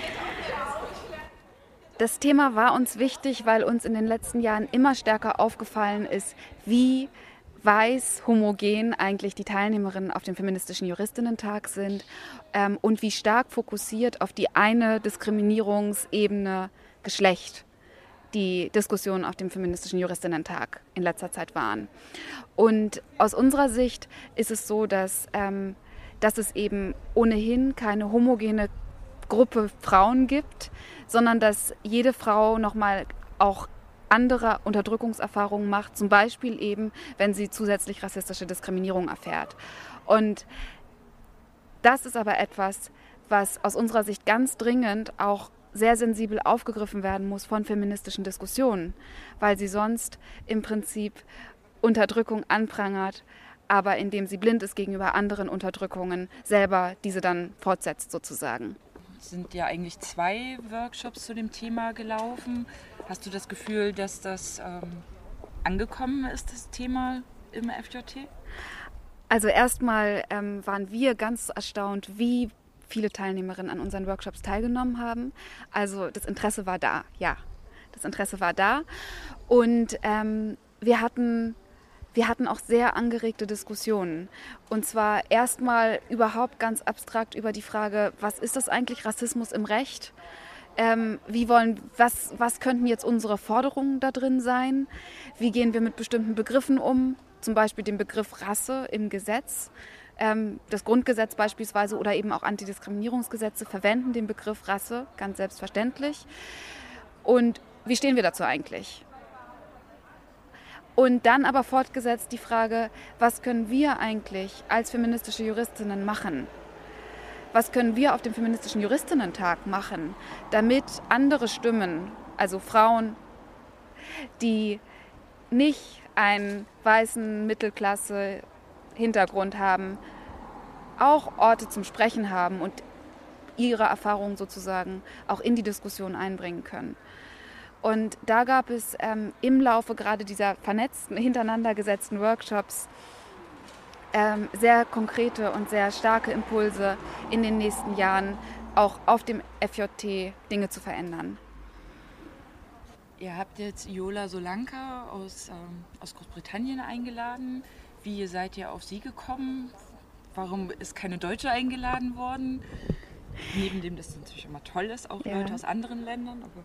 Das Thema war uns wichtig, weil uns in den letzten Jahren immer stärker aufgefallen ist, wie weiß, homogen eigentlich die Teilnehmerinnen auf dem Feministischen Juristinnen-Tag sind ähm, und wie stark fokussiert auf die eine Diskriminierungsebene Geschlecht die Diskussionen auf dem Feministischen Juristinnen-Tag in letzter Zeit waren. Und aus unserer Sicht ist es so, dass, ähm, dass es eben ohnehin keine homogene Gruppe Frauen gibt, sondern dass jede Frau nochmal auch andere Unterdrückungserfahrungen macht, zum Beispiel eben, wenn sie zusätzlich rassistische Diskriminierung erfährt. Und das ist aber etwas, was aus unserer Sicht ganz dringend auch sehr sensibel aufgegriffen werden muss von feministischen Diskussionen, weil sie sonst im Prinzip Unterdrückung anprangert, aber indem sie blind ist gegenüber anderen Unterdrückungen, selber diese dann fortsetzt sozusagen. Es sind ja eigentlich zwei Workshops zu dem Thema gelaufen. Hast du das Gefühl, dass das ähm, angekommen ist, das Thema im F J T? Also erstmal ähm, waren wir ganz erstaunt, wie viele Teilnehmerinnen an unseren Workshops teilgenommen haben. Also das Interesse war da, ja. Das Interesse war da. Und ähm, wir hatten... Wir hatten auch sehr angeregte Diskussionen. Und zwar erstmal überhaupt ganz abstrakt über die Frage, was ist das eigentlich Rassismus im Recht? Ähm, wie wollen, was, was könnten jetzt unsere Forderungen da drin sein? Wie gehen wir mit bestimmten Begriffen um? Zum Beispiel den Begriff Rasse im Gesetz. Ähm, das Grundgesetz beispielsweise oder eben auch Antidiskriminierungsgesetze verwenden den Begriff Rasse, ganz selbstverständlich. Und wie stehen wir dazu eigentlich? Und dann aber fortgesetzt die Frage, was können wir eigentlich als feministische Juristinnen machen? Was können wir auf dem Feministischen Juristinnen-Tag machen, damit andere Stimmen, also Frauen, die nicht einen weißen Mittelklasse-Hintergrund haben, auch Orte zum Sprechen haben und ihre Erfahrungen sozusagen auch in die Diskussion einbringen können. Und da gab es ähm, im Laufe gerade dieser vernetzten, hintereinander gesetzten Workshops ähm, sehr konkrete und sehr starke Impulse in den nächsten Jahren auch auf dem F J T Dinge zu verändern. Ihr habt jetzt Iola Solanka aus, ähm, aus Großbritannien eingeladen. Wie seid ihr auf sie gekommen? Warum ist keine Deutsche eingeladen worden? Neben dem, dass es natürlich immer toll ist, auch ja. Leute aus anderen Ländern. Aber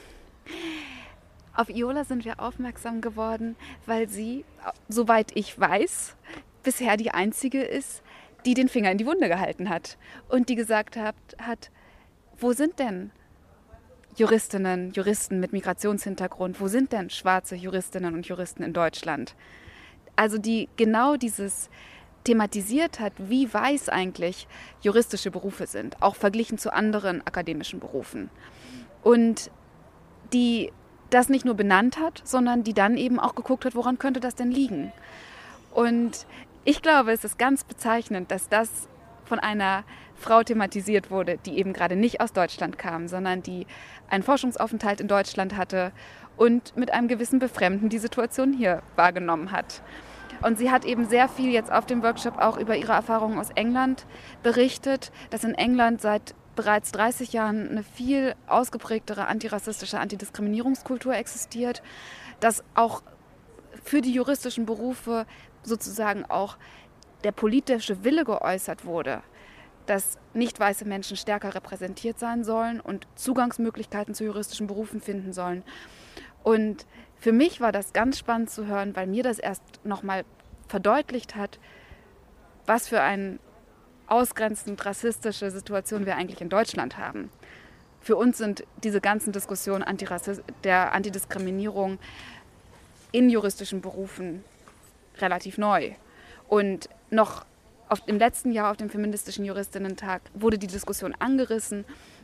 auf Iola sind wir aufmerksam geworden, weil sie, soweit ich weiß, bisher die einzige ist, die den Finger in die Wunde gehalten hat und die gesagt hat, hat wo sind denn Juristinnen, Juristen mit Migrationshintergrund, wo sind denn schwarze Juristinnen und Juristen in Deutschland? Also die genau dieses thematisiert hat, wie weiß eigentlich juristische Berufe sind, auch verglichen zu anderen akademischen Berufen. Und die das nicht nur benannt hat, sondern die dann eben auch geguckt hat, woran könnte das denn liegen. Und ich glaube, es ist ganz bezeichnend, dass das von einer Frau thematisiert wurde, die eben gerade nicht aus Deutschland kam, sondern die einen Forschungsaufenthalt in Deutschland hatte und mit einem gewissen Befremden die Situation hier wahrgenommen hat. Und sie hat eben sehr viel jetzt auf dem Workshop auch über ihre Erfahrungen aus England berichtet, dass in England seit bereits dreißig Jahren eine viel ausgeprägtere antirassistische Antidiskriminierungskultur existiert, dass auch für die juristischen Berufe sozusagen auch der politische Wille geäußert wurde, dass nicht weiße Menschen stärker repräsentiert sein sollen und Zugangsmöglichkeiten zu juristischen Berufen finden sollen. Und für mich war das ganz spannend zu hören, weil mir das erst nochmal verdeutlicht hat, was für ein ausgrenzend rassistische Situation wir eigentlich in Deutschland haben. Für uns sind diese ganzen Diskussionen Antirassist- der Antidiskriminierung in juristischen Berufen relativ neu. Und noch auf, im letzten Jahr auf dem Feministischen Juristinnen-Tag wurde die Diskussion angerissen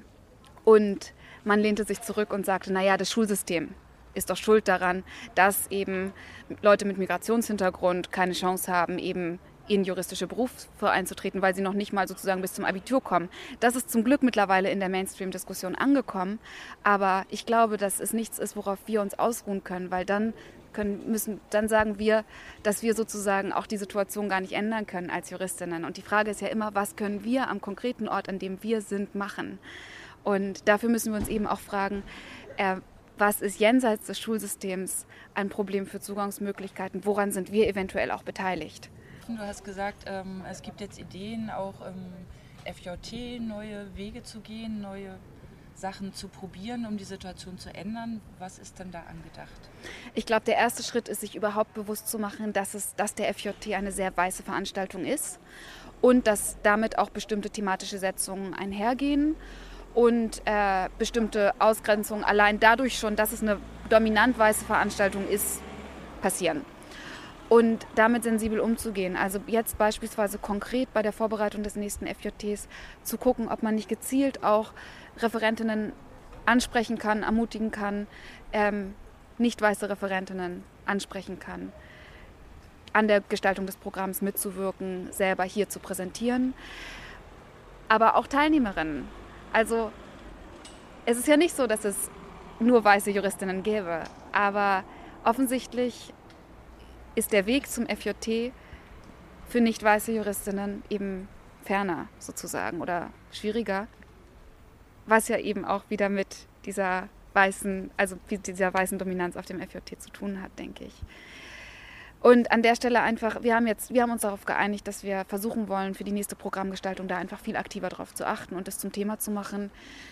und man lehnte sich zurück und sagte, naja, das Schulsystem ist doch schuld daran, dass eben Leute mit Migrationshintergrund keine Chance haben, eben in juristische Berufe einzutreten, weil sie noch nicht mal sozusagen bis zum Abitur kommen. Das ist zum Glück mittlerweile in der Mainstream-Diskussion angekommen, aber ich glaube, dass es nichts ist, worauf wir uns ausruhen können, weil dann können, müssen, dann sagen wir, dass wir sozusagen auch die Situation gar nicht ändern können als Juristinnen. Und die Frage ist ja immer, was können wir am konkreten Ort, an dem wir sind, machen? Und dafür müssen wir uns eben auch fragen, äh, was ist jenseits des Schulsystems ein Problem für Zugangsmöglichkeiten? Woran sind wir eventuell auch beteiligt? Du hast gesagt, ähm, es gibt jetzt Ideen, auch im F J T neue Wege zu gehen, neue Sachen zu probieren, um die Situation zu ändern. Was ist denn da angedacht? Ich glaube, der erste Schritt ist, sich überhaupt bewusst zu machen, dass, es, dass der F J T eine sehr weiße Veranstaltung ist und dass damit auch bestimmte thematische Setzungen einhergehen und äh, bestimmte Ausgrenzungen allein dadurch schon, dass es eine dominant weiße Veranstaltung ist, passieren. Und damit sensibel umzugehen. Also jetzt beispielsweise konkret bei der Vorbereitung des nächsten F J Ts zu gucken, ob man nicht gezielt auch Referentinnen ansprechen kann, ermutigen kann, ähm, nicht weiße Referentinnen ansprechen kann, an der Gestaltung des Programms mitzuwirken, selber hier zu präsentieren. Aber auch Teilnehmerinnen. Also es ist ja nicht so, dass es nur weiße Juristinnen gäbe, aber offensichtlich ist der Weg zum F J T für nicht weiße Juristinnen eben ferner sozusagen oder schwieriger, was ja eben auch wieder mit dieser weißen, also dieser weißen Dominanz auf dem F J T zu tun hat, denke ich. Und an der Stelle einfach, wir haben jetzt, wir haben uns darauf geeinigt, dass wir versuchen wollen, für die nächste Programmgestaltung da einfach viel aktiver drauf zu achten und das zum Thema zu machen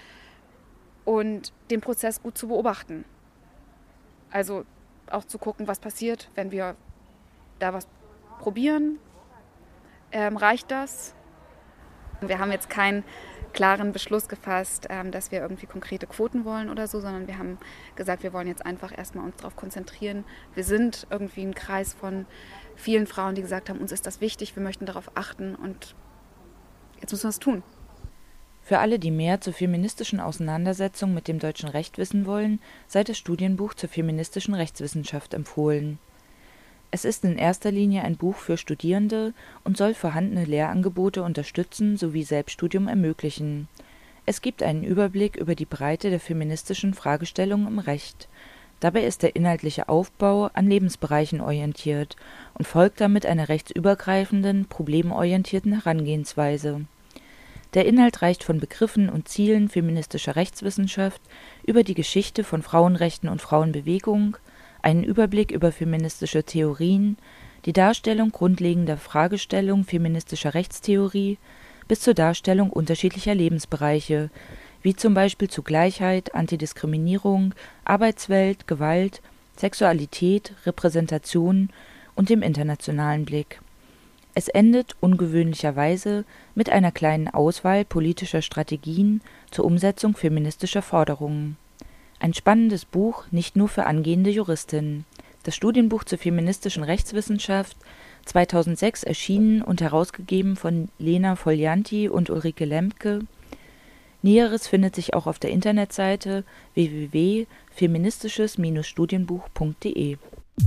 und den Prozess gut zu beobachten. Also auch zu gucken, was passiert, wenn wir da was probieren. Ähm, reicht das? Wir haben jetzt keinen klaren Beschluss gefasst, ähm, dass wir irgendwie konkrete Quoten wollen oder so, sondern wir haben gesagt, wir wollen jetzt einfach erstmal uns darauf konzentrieren. Wir sind irgendwie ein Kreis von vielen Frauen, die gesagt haben, uns ist das wichtig, wir möchten darauf achten und jetzt müssen wir es tun. Für alle, die mehr zur feministischen Auseinandersetzung mit dem deutschen Recht wissen wollen, sei das Studienbuch zur feministischen Rechtswissenschaft empfohlen. Es ist in erster Linie ein Buch für Studierende und soll vorhandene Lehrangebote unterstützen sowie Selbststudium ermöglichen. Es gibt einen Überblick über die Breite der feministischen Fragestellungen im Recht. Dabei ist der inhaltliche Aufbau an Lebensbereichen orientiert und folgt damit einer rechtsübergreifenden, problemorientierten Herangehensweise. Der Inhalt reicht von Begriffen und Zielen feministischer Rechtswissenschaft über die Geschichte von Frauenrechten und Frauenbewegung, einen Überblick über feministische Theorien, die Darstellung grundlegender Fragestellungen feministischer Rechtstheorie bis zur Darstellung unterschiedlicher Lebensbereiche, wie zum Beispiel zu Gleichheit, Antidiskriminierung, Arbeitswelt, Gewalt, Sexualität, Repräsentation und dem internationalen Blick. Es endet ungewöhnlicherweise mit einer kleinen Auswahl politischer Strategien zur Umsetzung feministischer Forderungen. Ein spannendes Buch, nicht nur für angehende Juristinnen. Das Studienbuch zur feministischen Rechtswissenschaft, zweitausendsechs erschienen und herausgegeben von Lena Foglianti und Ulrike Lemke. Näheres findet sich auch auf der Internetseite w w w punkt feministisches Studienbuch punkt d e.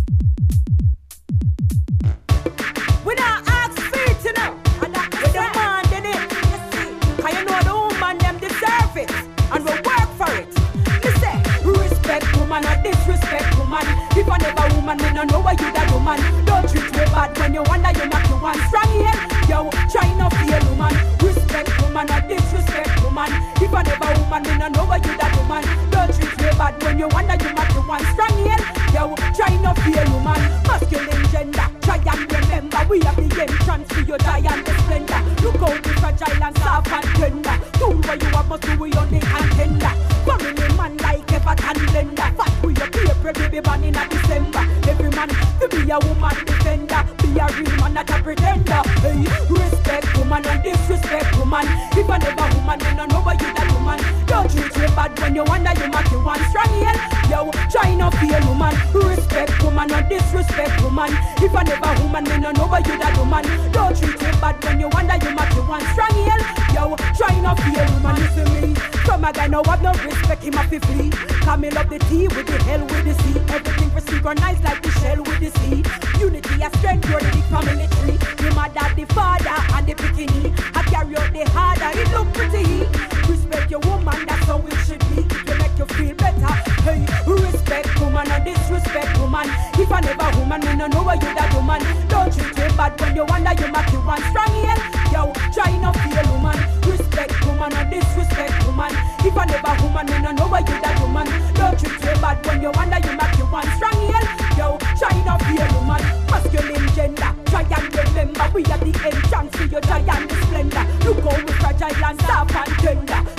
Man a disrespect woman. If I never woman, me no know why you that woman. Don't treat me bad when you wonder you not the one. Strong here, yo, try not feel woman. Respect woman, a disrespect woman. If I never woman, me no know why you that woman. Don't treat me bad when you wonder you not the one. Strong here, yo, try not feel woman. Masculine gender, try and remember we have the entrance to your giant splendor. Look how we fragile and soft and tender. Do what you have must do we on the contender. Family man like ever can blender. We a paper baby born in a December. Every man to be a woman defender. Be a real man, not a pretender. Hey, respect woman and disrespect woman. If I never woman, then I know why you that woman. Don't treat me bad when you wonder you make you one. Strong here, yo, try not feel woman. Respect woman and disrespect woman. If I never woman, then I know why you that woman. Don't treat me bad when you wonder you make you one. Strong here, yo, try not feel woman. Listen me, some a guy no have no respect, him a fi flee. Come in love the tea with the hell with the sea. Everything for synchronized like the shell with the sea. Unity a strength, you're the big family tree. The mother, the father, and the bikini. I carry out the harder, it look pretty. Respect your woman, that's how it should be. It will make you feel better. Hey, respect woman and disrespect woman. If I never woman, me no know why you that woman. Don't treat me bad when you wonder you make you one. Strong here, yo, try not feel woman. Respect woman and disrespect woman. If I never woman, me no know why you that woman. Don't treat me bad when you wonder you make you one. Strong here, yo, try not feel woman. Masculine gender, try and remember we are the entrance to your giant splendor. Look how we fragile and soft and tender. Do what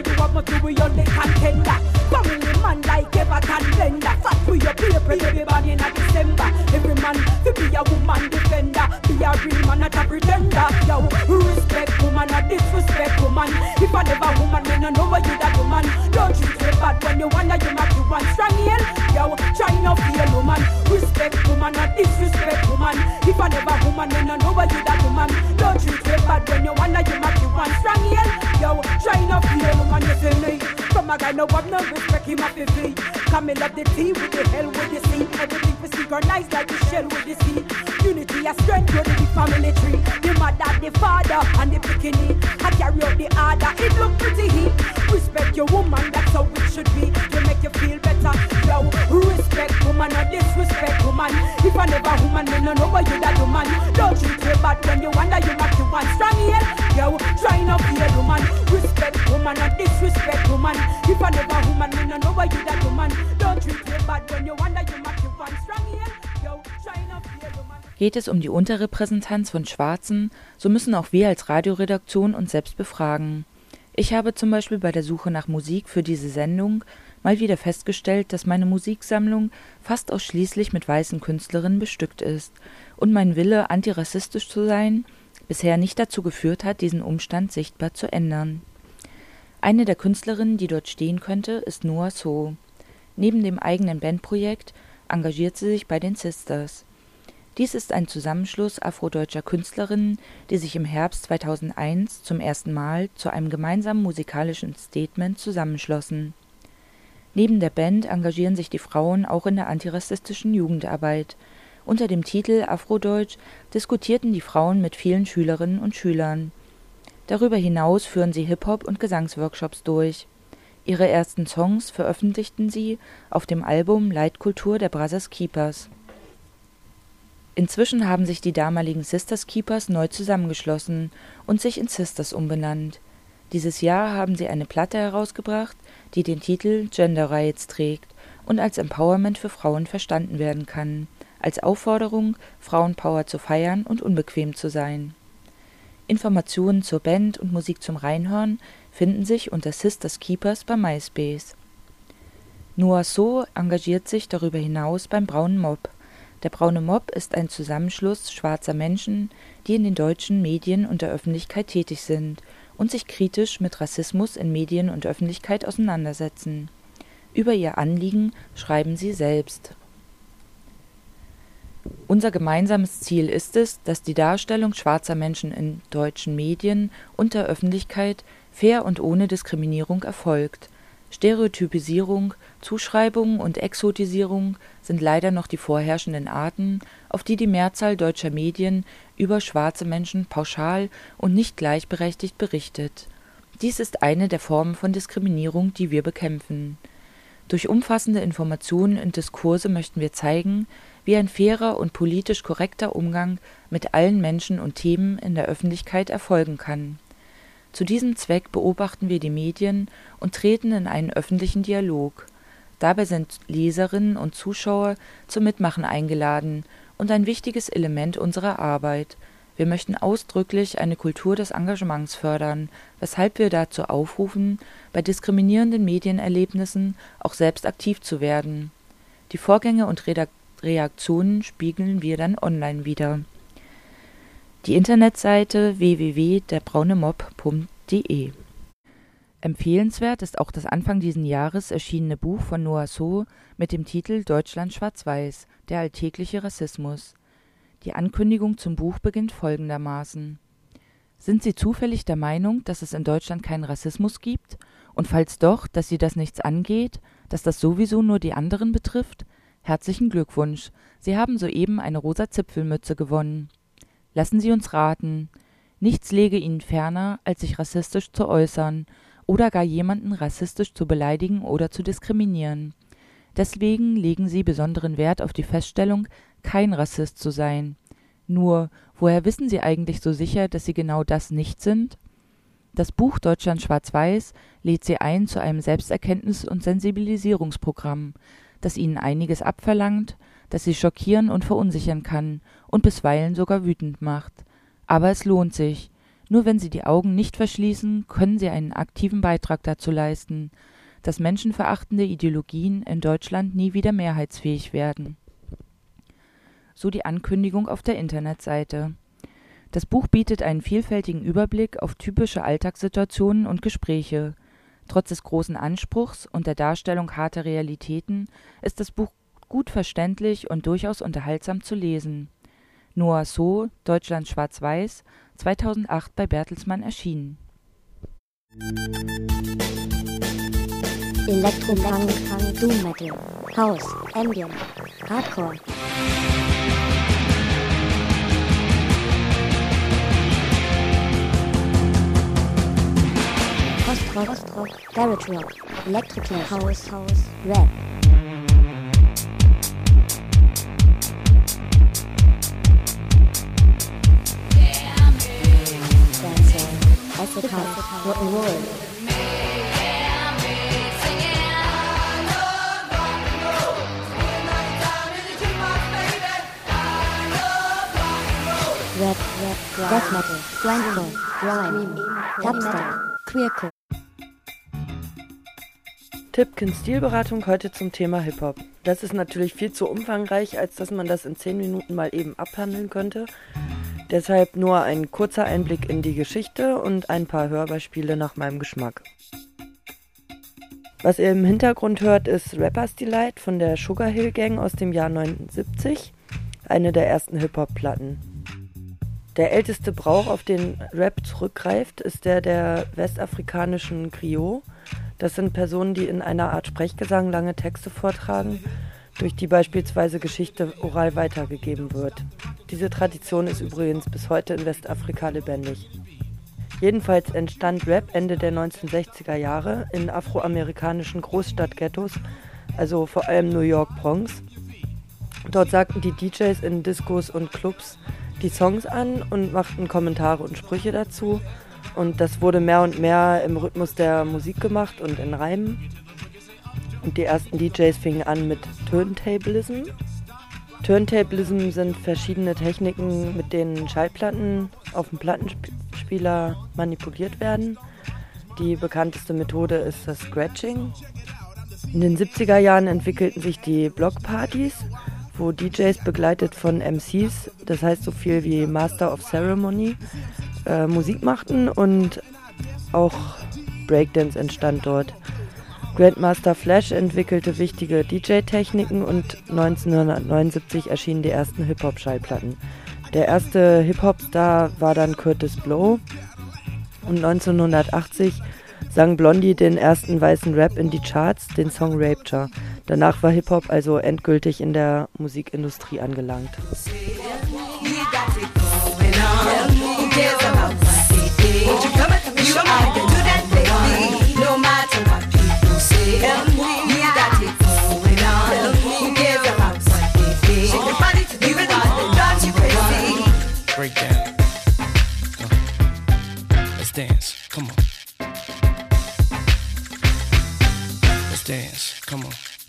you have me to be only contender. Family man like Everton blender. Fat for your paper, baby born in a December. Every man to be a woman defender. Be a real man, not a pretender. Yo, respect woman, not disrespect woman. If I never woman, then I know why you that woman. Don't treat me bad when you wonder you make you one strong heel. Yo, try not feel woman. Respect woman, not disrespect woman. If I never woman, then I know why you that woman. Don't treat me bad when you wonder you make you one strong heel. Yo, try not feel woman, you see me. From a guy no have no respect, him have to see. Come in love the tea with the hell with the sea. Everything for synchronized like the shell with the sea. Unity a strength to the family tree. The mother, the father, and the bikini. I carry out the order, it look pretty heat. Respect your woman, that's how it should be. To make you feel better. Yo, respect woman, or disrespect woman. If I never woman, then I know why you that woman. Don't treat me bad when you wonder you make you one strong here. Yo, try not fear woman. Respect woman, or disrespect woman. If I never woman, then I know why you that woman. Don't treat me bad when you wonder you make you one strong here. Yo, try not fear woman. Geht es um die Unterrepräsentanz von Schwarzen, so müssen auch wir als Radioredaktion uns selbst befragen. Ich habe zum Beispiel bei der Suche nach Musik für diese Sendung mal wieder festgestellt, dass meine Musiksammlung fast ausschließlich mit weißen Künstlerinnen bestückt ist und mein Wille, antirassistisch zu sein, bisher nicht dazu geführt hat, diesen Umstand sichtbar zu ändern. Eine der Künstlerinnen, die dort stehen könnte, ist Noah So. Neben dem eigenen Bandprojekt engagiert sie sich bei den Sisters. Dies ist ein Zusammenschluss afrodeutscher Künstlerinnen, die sich im Herbst zweitausendeins zum ersten Mal zu einem gemeinsamen musikalischen Statement zusammenschlossen. Neben der Band engagieren sich die Frauen auch in der antirassistischen Jugendarbeit. Unter dem Titel Afrodeutsch diskutierten die Frauen mit vielen Schülerinnen und Schülern. Darüber hinaus führen sie Hip-Hop- und Gesangsworkshops durch. Ihre ersten Songs veröffentlichten sie auf dem Album Leitkultur der Brothers Keepers. Inzwischen haben sich die damaligen Sisters Keepers neu zusammengeschlossen und sich in Sisters umbenannt. Dieses Jahr haben sie eine Platte herausgebracht, die den Titel Gender Rights trägt und als Empowerment für Frauen verstanden werden kann, als Aufforderung, Frauenpower zu feiern und unbequem zu sein. Informationen zur Band und Musik zum Reinhören finden sich unter Sisters Keepers bei MySpace. Noah So engagiert sich darüber hinaus beim Braunen Mob. Der Braune Mob ist ein Zusammenschluss schwarzer Menschen, die in den deutschen Medien und der Öffentlichkeit tätig sind und sich kritisch mit Rassismus in Medien und Öffentlichkeit auseinandersetzen. Über ihr Anliegen schreiben sie selbst. Unser gemeinsames Ziel ist es, dass die Darstellung schwarzer Menschen in deutschen Medien und der Öffentlichkeit fair und ohne Diskriminierung erfolgt. Stereotypisierung, Zuschreibung und Exotisierung sind leider noch die vorherrschenden Arten, auf die die Mehrzahl deutscher Medien über schwarze Menschen pauschal und nicht gleichberechtigt berichtet. Dies ist eine der Formen von Diskriminierung, die wir bekämpfen. Durch umfassende Informationen und Diskurse möchten wir zeigen, wie ein fairer und politisch korrekter Umgang mit allen Menschen und Themen in der Öffentlichkeit erfolgen kann. Zu diesem Zweck beobachten wir die Medien und treten in einen öffentlichen Dialog. Dabei sind Leserinnen und Zuschauer zum Mitmachen eingeladen und ein wichtiges Element unserer Arbeit. Wir möchten ausdrücklich eine Kultur des Engagements fördern, weshalb wir dazu aufrufen, bei diskriminierenden Medienerlebnissen auch selbst aktiv zu werden. Die Vorgänge und Redak- Reaktionen spiegeln wir dann online wider. Die Internetseite w w w punkt der braune mob punkt d e. Empfehlenswert ist auch das Anfang diesen Jahres erschienene Buch von Noah So mit dem Titel Deutschland schwarz-weiß, der alltägliche Rassismus. Die Ankündigung zum Buch beginnt folgendermaßen. Sind Sie zufällig der Meinung, dass es in Deutschland keinen Rassismus gibt? Und falls doch, dass Sie das nichts angeht, dass das sowieso nur die anderen betrifft? Herzlichen Glückwunsch, Sie haben soeben eine rosa Zipfelmütze gewonnen. Lassen Sie uns raten. Nichts läge Ihnen ferner, als sich rassistisch zu äußern oder gar jemanden rassistisch zu beleidigen oder zu diskriminieren. Deswegen legen Sie besonderen Wert auf die Feststellung, kein Rassist zu sein. Nur, woher wissen Sie eigentlich so sicher, dass Sie genau das nicht sind? Das Buch Deutschland schwarz-weiß lädt Sie ein zu einem Selbsterkenntnis- und Sensibilisierungsprogramm, das Ihnen einiges abverlangt, das Sie schockieren und verunsichern kann und bisweilen sogar wütend macht. Aber es lohnt sich. Nur wenn sie die Augen nicht verschließen, können sie einen aktiven Beitrag dazu leisten, dass menschenverachtende Ideologien in Deutschland nie wieder mehrheitsfähig werden. So die Ankündigung auf der Internetseite. Das Buch bietet einen vielfältigen Überblick auf typische Alltagssituationen und Gespräche. Trotz des großen Anspruchs und der Darstellung harter Realitäten ist das Buch gut verständlich und durchaus unterhaltsam zu lesen. Noah So, Deutschland schwarz-weiß, zweitausendacht bei Bertelsmann erschienen. Elektropunk, Doom Metal, House, Ambient, Hardcore. Postrock, Postrock, Garage Rock, Electroclash, House, House, Rap. Dancehall, Acid House, Rock'n'Roll. Rap, Rap, Death Metal, Grindcore, Grime, Dubstep, Queercore. Tipkins Stilberatung heute zum Thema Hip-Hop. Das ist natürlich viel zu umfangreich, als dass man das in zehn Minuten mal eben abhandeln könnte. Deshalb nur ein kurzer Einblick in die Geschichte und ein paar Hörbeispiele nach meinem Geschmack. Was ihr im Hintergrund hört, ist Rapper's Delight von der Sugar Hill Gang aus dem Jahr neunundsiebzig, eine der ersten Hip-Hop-Platten. Der älteste Brauch, auf den Rap zurückgreift, ist der der westafrikanischen Griot. Das sind Personen, die in einer Art Sprechgesang lange Texte vortragen, durch die beispielsweise Geschichte oral weitergegeben wird. Diese Tradition ist übrigens bis heute in Westafrika lebendig. Jedenfalls entstand Rap Ende der neunzehnhundertsechziger Jahre in afroamerikanischen Großstadtghettos, also vor allem New York Bronx. Dort sagten die D Js in Discos und Clubs die Songs an und machten Kommentare und Sprüche dazu. Und das wurde mehr und mehr im Rhythmus der Musik gemacht und in Reimen. Und die ersten D Js fingen an mit Turntablism. Turntablism sind verschiedene Techniken, mit denen Schallplatten auf dem Plattenspieler manipuliert werden. Die bekannteste Methode ist das Scratching. In den siebziger Jahren entwickelten sich die Blockpartys, wo D Js begleitet von M Cs, das heißt so viel wie Master of Ceremony, äh, Musik machten, und auch Breakdance entstand dort. Grandmaster Flash entwickelte wichtige D J-Techniken und neunzehnhundertneunundsiebzig erschienen die ersten Hip-Hop-Schallplatten. Der erste Hip-Hop-Star war dann Kurtis Blow und neunzehnhundertachtzig sang Blondie den ersten weißen Rap in die Charts, den Song Rapture. Danach war Hip-Hop also endgültig in der Musikindustrie angelangt. Break down. Let's dance. Come on. Let's dance. Come on.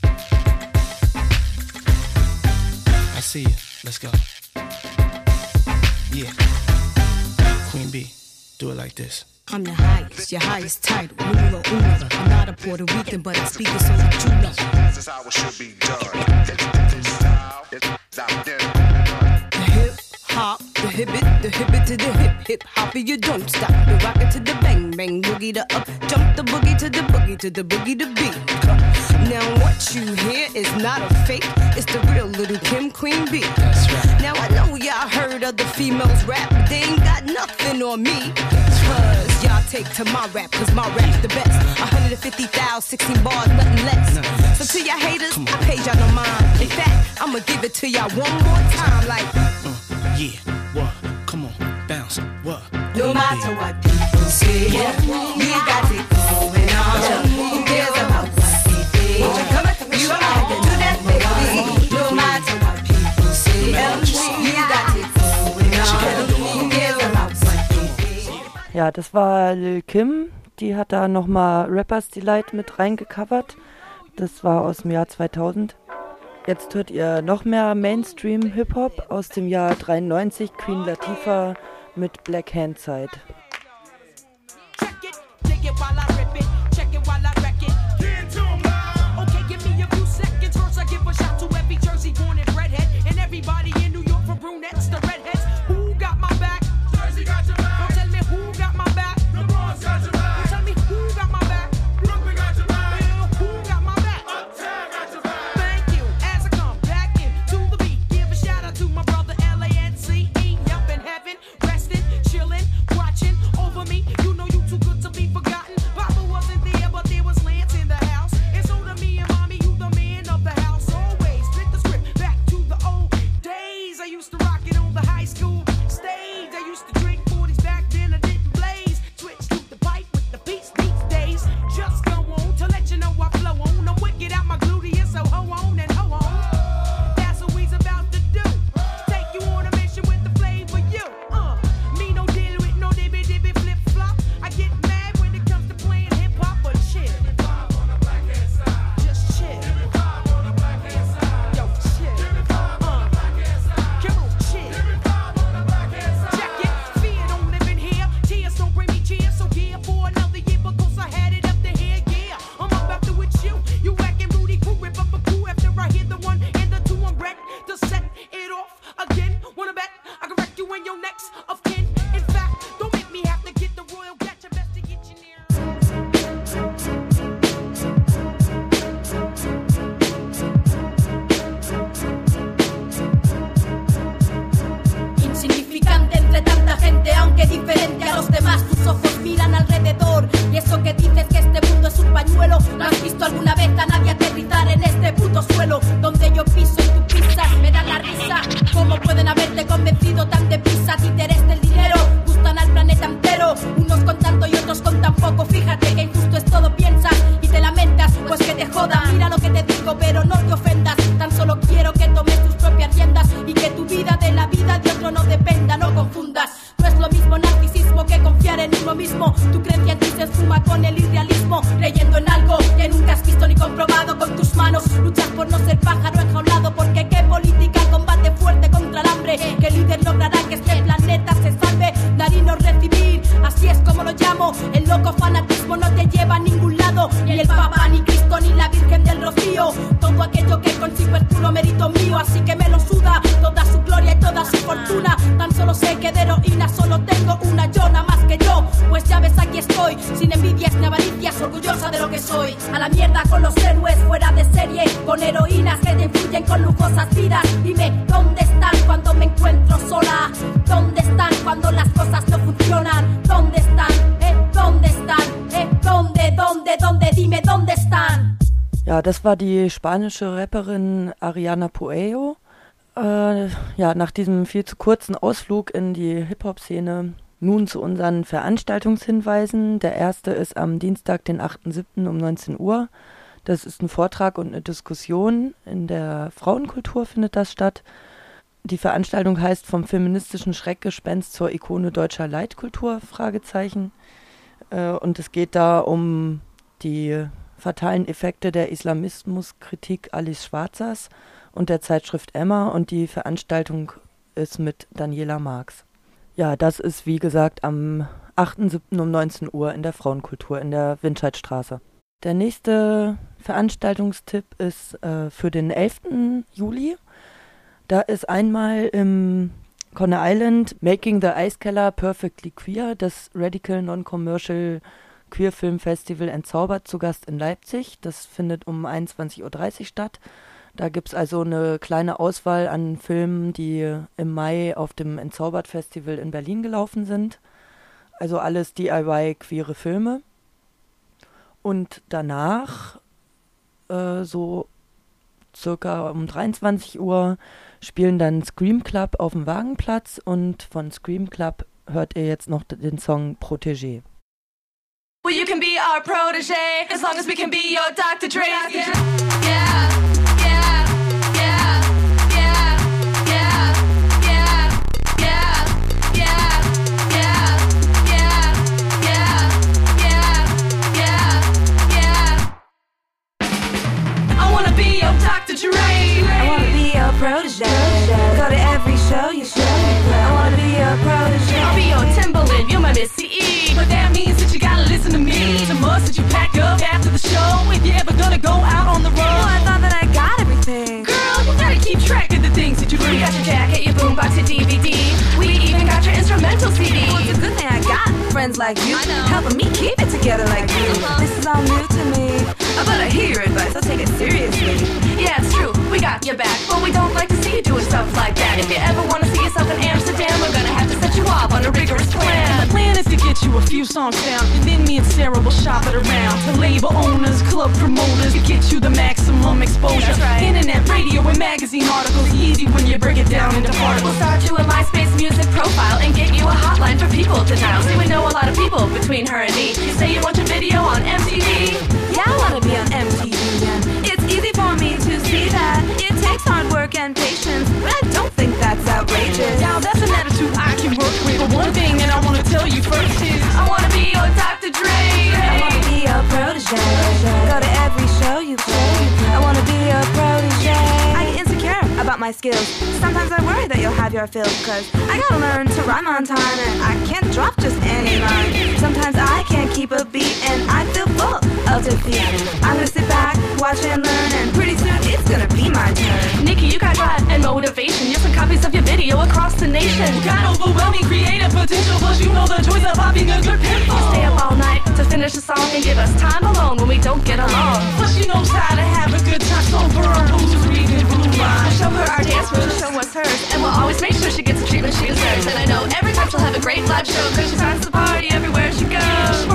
I see you. Let's go. Yeah. Queen B, do it like this. I'm the highest, your highest title, numero uno. I'm not a Puerto Rican, but I speak it so that you know. This is how it should be done. This style is out there. The hip hop, the hip it, the hip it to the hip hip hop, you don't stop. The rock it to the bang bang boogie the up, jump the boogie to the boogie to the boogie the beat. Now what you hear is not a fake, it's the real Little Kim, Queen B. That's right. Now I know y'all heard of the females rap, but they ain't got nothing on me. Cause y'all take to my rap, cause my rap's the best. one hundred fifty thousand, sixteen bars, nothing less. So to y'all haters, I paid y'all no mind. In fact, I'ma give it to y'all one more time, like uh, yeah, what? Come on, bounce, what? no matter what people say, yeah, we got it going on. Who cares about what they say? You are to that baby. No matter what people say, yeah, we got it going on. Who cares about what they say? Ja, das war Lil Kim, die hat da nochmal Rapper's Delight mit reingecovert. Das war aus dem Jahr zweitausend. Jetzt hört ihr noch mehr Mainstream-Hip-Hop aus dem Jahr dreiundneunzig, Queen Latifah mit Black Hand Side. alrededor. Y eso que dices que este mundo es un pañuelo, ¿no has visto alguna vez a nadie aterrizar en este puto suelo? Donde yo piso y tú pisas, me dan la risa. ¿Cómo pueden haberte convencido tan deprisa? Títeres del dinero, gustan al planeta entero. Unos con tanto y otros con tan poco. Fíjate que injusto es todo, piensas y te lamentas. Pues que te joda, mira lo que te digo, pero no te ofendas. Tan solo quiero que tomes tus propias riendas y que tu vida de la vida de otro no dependa, no confundas. No es lo mismo narcisismo que confiar en uno mismo. Tu creencia en ti se esfuma con el irrealismo, creyendo en algo que nunca has visto ni comprobado con tus manos. Luchas por no ser pájaro enjaulado, porque qué política combate fuerte contra el hambre. ¿Qué líder logrará que este planeta se salve? Dar y no recibir, así es como lo llamo. El loco fanatismo no te lleva a ningún lado. Ni el Papa, ni Cristo, ni la Virgen del Rocío. Todo aquello que consigo es puro mérito mío, así que me lo suda toda su gloria y toda su fortuna. Tan solo sé que de heroína solo tengo una, yo nada más que yo. Pues ya ves, aquí estoy, sin envidias ni avaricias, orgullosa de lo que soy. A la mierda con los héroes fuera de serie, con heroínas que te influyen con lujosas vidas. Dime, ¿dónde están cuando me encuentro sola? ¿Dónde están cuando las cosas no funcionan? ¿Dónde están? ¿Eh? ¿Dónde están? ¿Eh? ¿Dónde, dónde, dónde? Dime, ¿dónde están? Ja, das war die spanische Rapperin Ariana Puello. Äh, ja, nach diesem viel zu kurzen Ausflug in die Hip-Hop-Szene nun zu unseren Veranstaltungshinweisen. Der erste ist am Dienstag, den achten siebten um neunzehn Uhr. Das ist ein Vortrag und eine Diskussion. In der Frauenkultur findet das statt. Die Veranstaltung heißt Vom feministischen Schreckgespenst zur Ikone deutscher Leitkultur, Fragezeichen. Äh, und es geht da um die fatalen Effekte der Islamismuskritik Alice Schwarzers und der Zeitschrift Emma, und die Veranstaltung ist mit Daniela Marx. Ja, das ist wie gesagt am achten siebten um neunzehn Uhr in der Frauenkultur in der Windscheidstraße. Der nächste Veranstaltungstipp ist äh, für den elften Juli. Da ist einmal im Conner Island Making the Ice Keller Perfectly Queer, das Radical Non-Commercial Queer Film Festival Entzaubert, zu Gast in Leipzig. Das findet um einundzwanzig Uhr dreißig statt. Da gibt es also eine kleine Auswahl an Filmen, die im Mai auf dem Entzaubert Festival in Berlin gelaufen sind. Also alles D I Y queere Filme. Und danach, äh, so circa um dreiundzwanzig Uhr, spielen dann Scream Club auf dem Wagenplatz, und von Scream Club hört ihr jetzt noch den Song Protégé. Well, you can be our protege, as long as we can be your Doctor Dre. Yeah, yeah, yeah, yeah, yeah, yeah, yeah, yeah, yeah, yeah, yeah, yeah, yeah, yeah, yeah. I wanna be your Doctor Dre. I wanna be your protege. Go to every show you show. I wanna be your protege. I'll be your Timberland, you're my Missy E. But that means that you gotta listen to me. The must that you pack up after the show, if you're ever gonna go out on the road. Well, I thought that I got everything. Girl, you gotta keep track of the things that you bring. We got your jacket, your boombox, your D V D. We even got your instrumental C D. Well, it's a good thing I got friends like you, helping me keep it together like you. This is all new to me. I better hear your advice, I'll take it seriously. Yeah, it's true, we got your back, but we don't like to see you doing stuff like that. If you ever wanna see yourself in Amsterdam, we're gonna have to set you off on a rigorous plan. And the plan is to get you a few songs down, and then me and Sarah will shop it around to label owners, club promoters, to get you the maximum exposure. Right. Internet, radio, and magazine articles, easy when you break it down into parts. We'll start you a MySpace music profile and get you a hotline for people to dial. See, we know a lot of people between her and me. You say you want your video on M T V? Yeah, I wanna be on M T V, and it's easy for me to see that. It takes hard work and patience, but I don't think that's outrageous. Now that's an attitude I can work with, but one thing that I wanna tell you first is I wanna be your Doctor Dre. I wanna be your protege. Go to every show you play. I wanna be your protege. I get insecure about my skills. Sometimes I worry that you'll have your fill, cause I gotta learn to rhyme on time, and I can't drop just any line. Sometimes I can't keep a beat, and I feel full of defeat. I'm gonna sit back, watch and learn, and pretty soon it's gonna be my turn. Nikki, you got drive and motivation. You're some copies of your video across the nation. You got overwhelming creative potential, plus you know the joys of popping a good pimple. You stay up all night to finish a song and give us time alone when we don't get along. Plus she knows how to have a good time, so for her who's reading blue lines. Show her our dance moves, show us hers, and we'll always make sure she gets the treatment she deserves. And I know every time she'll have a great live show, cause she starts the party everywhere she goes.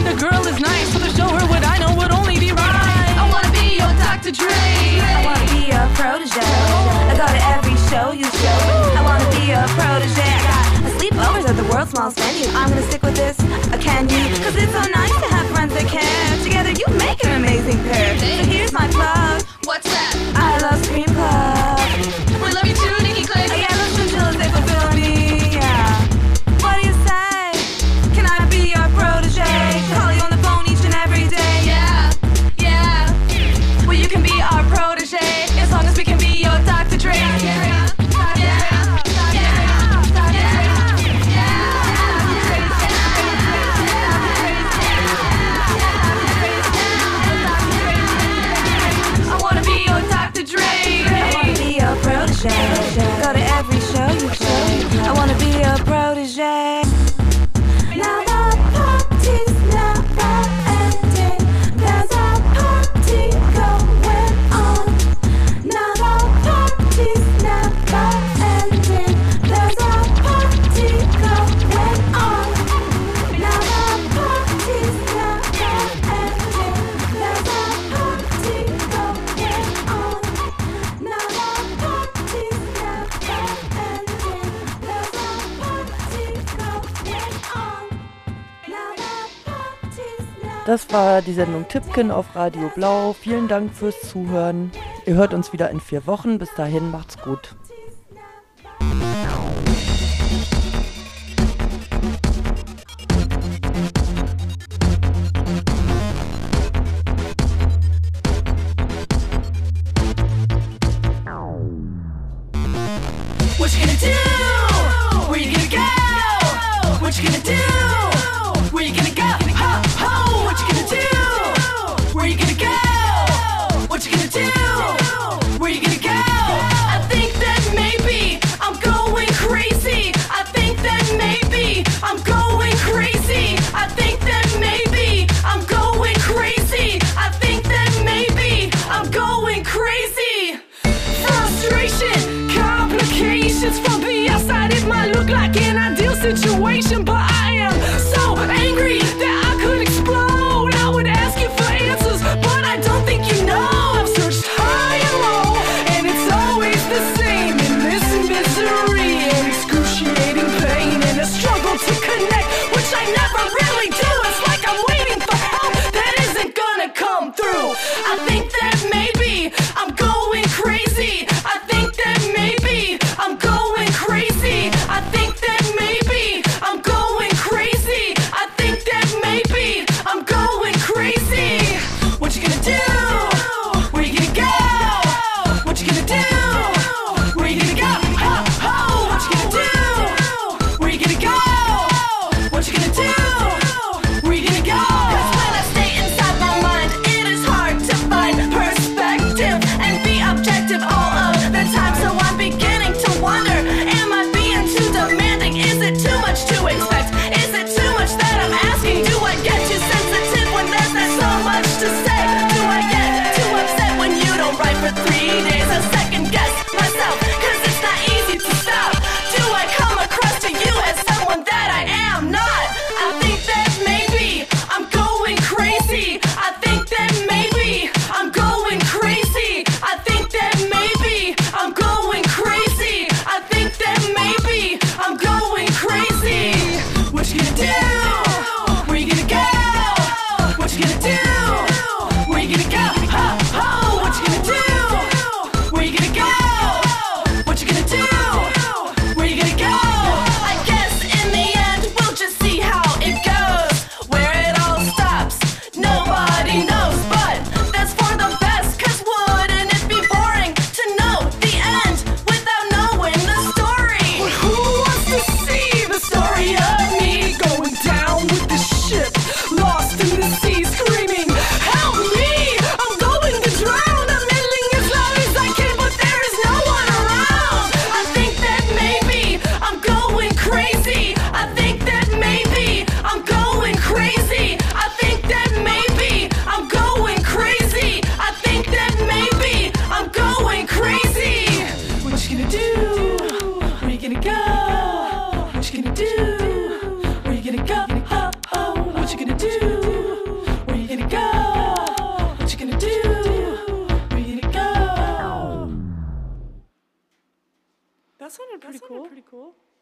think the girl is nice, so to show her what I know would only be right. I wanna be your Doctor Dre. I wanna be your protege. I go to every show you show. I wanna be your protege. I got sleepovers at the world's smallest venue. I'm gonna stick with this, uh, can you? Cause it's so nice to have friends that care. Together you make an amazing pair. So here's my plug. What's that? I love Scream Club. We love you too, Nikki Clay. Oh yeah, those chinchillas, they fulfill me, yeah. What do you say? Can I be your protege? Call you on the phone each and every day. Yeah, yeah. Well, you can be our protege as long as we can be your Doctor Dre. Yeah. Go to every show you show. I wanna be a protege. Now the party's never ending. There's a party going on. Now the party's never ending. There's a party going on. Now the party's never ending. There's a party going on. Now Das war die Sendung Tippken auf Radio Blau. Vielen Dank fürs Zuhören. Ihr hört uns wieder in vier Wochen. Bis dahin, macht's gut. What you gonna do? Where you gonna go? What you gonna do? Where you gonna go? Ho, ho! What you gonna do? Where you gonna go? What you gonna do? Where you gonna go? I think that maybe I'm going crazy. I think that maybe I'm going crazy. I think that maybe I'm going crazy. I think that maybe I'm going crazy. Frustration, complications from the outside. It might look like an ideal situation, but I am so angry that I could explode. I would ask you for answers, but I don't think you know. I've searched high and low, and it's always the same. Endless misery and excruciating pain, and a struggle to connect, which I never really do. It's like I'm waiting for help that isn't gonna come through. I think that maybe I'm going crazy. I think that maybe I'm going crazy. I think that maybe I'm going crazy. I think that maybe I'm going crazy. What you gonna do? Where you gonna go? What you gonna do? Where you gonna go? Ho, ho! What you gonna do? Where you gonna go? What you gonna do? Where you gonna go? 'Cause when I stay inside my mind, it is hard to find perspective. cool. Pretty cool.